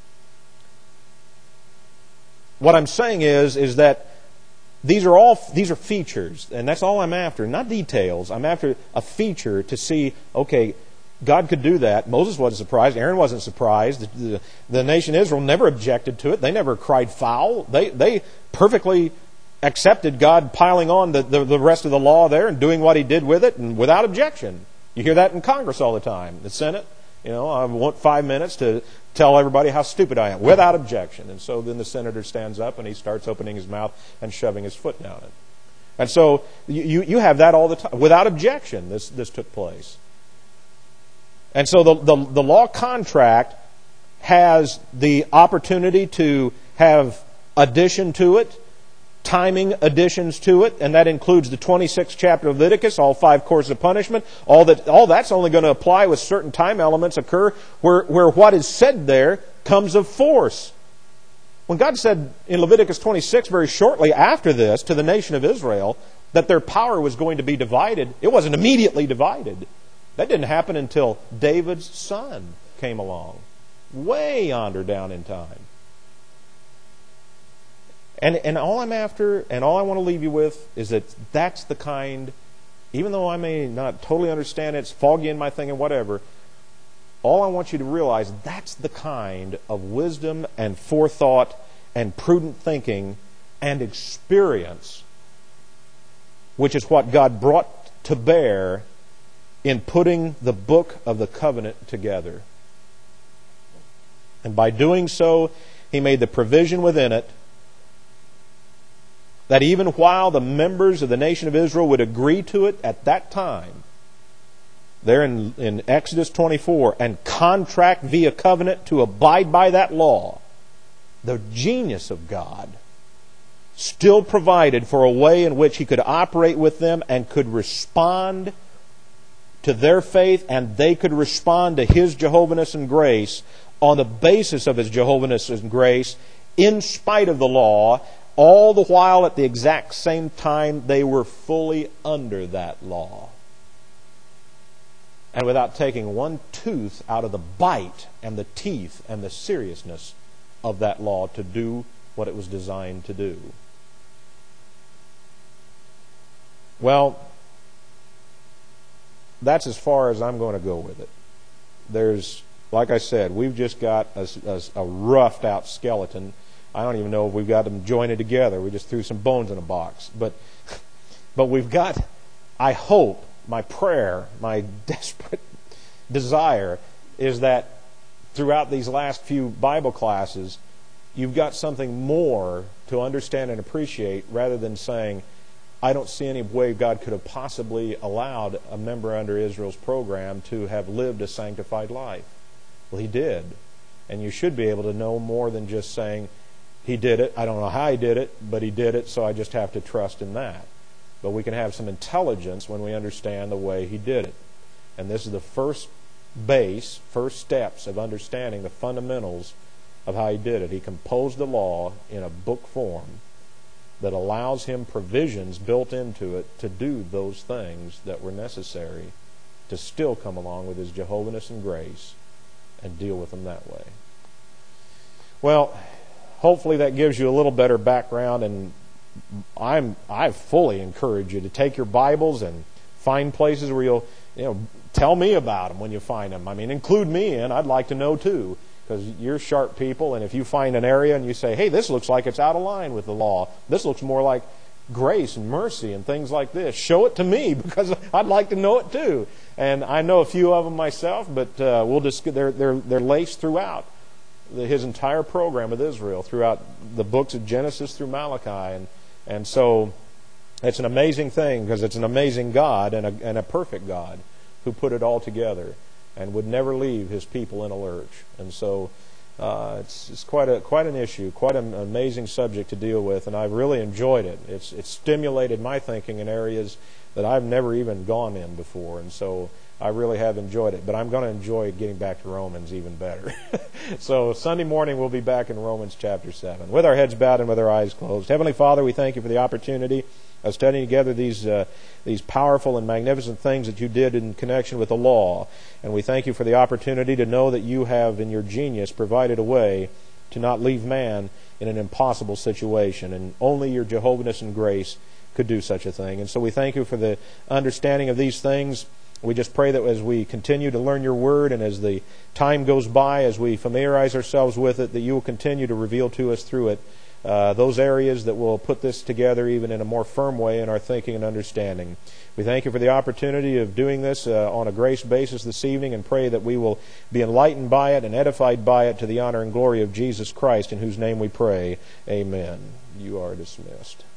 what I'm saying is, is that these are all these are features, and that's all I'm after, not details. I'm after a feature to see, okay, God could do that. Moses wasn't surprised. Aaron wasn't surprised. The, the, the nation of Israel never objected to it. They never cried foul. They they perfectly accepted God piling on the, the, the rest of the law there and doing what He did with it, and without objection. You hear that in Congress all the time, the Senate. You know, I want five minutes to tell everybody how stupid I am, without objection. And so then the senator stands up and he starts opening his mouth and shoving his foot down it. And so you you have that all the time, without objection. This this took place. And so the the, the law contract has the opportunity to have addition to it, timing additions to it, and that includes the twenty-sixth chapter of Leviticus, all five courses of punishment. All that, all that's only going to apply with certain time elements occur where, where what is said there comes of force. When God said in Leviticus twenty-six, very shortly after this, to the nation of Israel, that their power was going to be divided, it wasn't immediately divided. That didn't happen until David's son came along, way yonder down in time. And and all I'm after, and all I want to leave you with, is that that's the kind, even though I may not totally understand it, it's foggy in my thinking, whatever, all I want you to realize, that's the kind of wisdom and forethought and prudent thinking and experience, which is what God brought to bear in putting the book of the covenant together. And by doing so, He made the provision within it that even while the members of the nation of Israel would agree to it at that time, there in, in Exodus twenty-four, and contract via covenant to abide by that law, the genius of God still provided for a way in which He could operate with them and could respond to their faith, and they could respond to His Jehovahness and grace on the basis of His Jehovahness and grace in spite of the law, all the while at the exact same time they were fully under that law. And without taking one tooth out of the bite and the teeth and the seriousness of that law to do what it was designed to do. Well, that's as far as I'm going to go with it. There's, like I said, we've just got a, a, a roughed out skeleton. I don't even know if we've got them jointed together. We just threw some bones in a box. But, but we've got, I hope, my prayer, my desperate desire is that throughout these last few Bible classes, you've got something more to understand and appreciate rather than saying, I don't see any way God could have possibly allowed a member under Israel's program to have lived a sanctified life. Well, He did. And you should be able to know more than just saying, He did it. I don't know how He did it, but He did it, so I just have to trust in that. But we can have some intelligence when we understand the way He did it. And this is the first base, first steps of understanding the fundamentals of how He did it. He composed the law in a book form that allows Him provisions built into it to do those things that were necessary to still come along with His Jehovahness and grace and deal with them that way. Well, hopefully that gives you a little better background, and I'm I fully encourage you to take your Bibles and find places where you'll, you know, tell me about them when you find them. I mean, include me in. I'd like to know too, because you're sharp people, and if you find an area and you say, hey, this looks like it's out of line with the law, this looks more like grace and mercy and things like this, show it to me, because I'd like to know it too. And I know a few of them myself, but uh, we'll just they're they're they're laced throughout His entire program with Israel, throughout the books of Genesis through Malachi, and and so it's an amazing thing, because it's an amazing God and a and a perfect God who put it all together and would never leave His people in a lurch. And so uh, it's it's quite a quite an issue, quite an amazing subject to deal with, and I've really enjoyed it. It's it's stimulated my thinking in areas that I've never even gone in before, and so I really have enjoyed it. But I'm going to enjoy getting back to Romans even better. So Sunday morning we'll be back in Romans chapter seven. With our heads bowed and with our eyes closed. Heavenly Father, we thank you for the opportunity of studying together these uh, these powerful and magnificent things that you did in connection with the law. And we thank you for the opportunity to know that you have, in your genius, provided a way to not leave man in an impossible situation. And only your Jehovah's and grace could do such a thing. And so we thank you for the understanding of these things. We just pray that as we continue to learn your word and as the time goes by, as we familiarize ourselves with it, that you will continue to reveal to us through it uh, those areas that will put this together even in a more firm way in our thinking and understanding. We thank you for the opportunity of doing this uh, on a grace basis this evening, and pray that we will be enlightened by it and edified by it to the honor and glory of Jesus Christ, in whose name we pray. Amen. You are dismissed.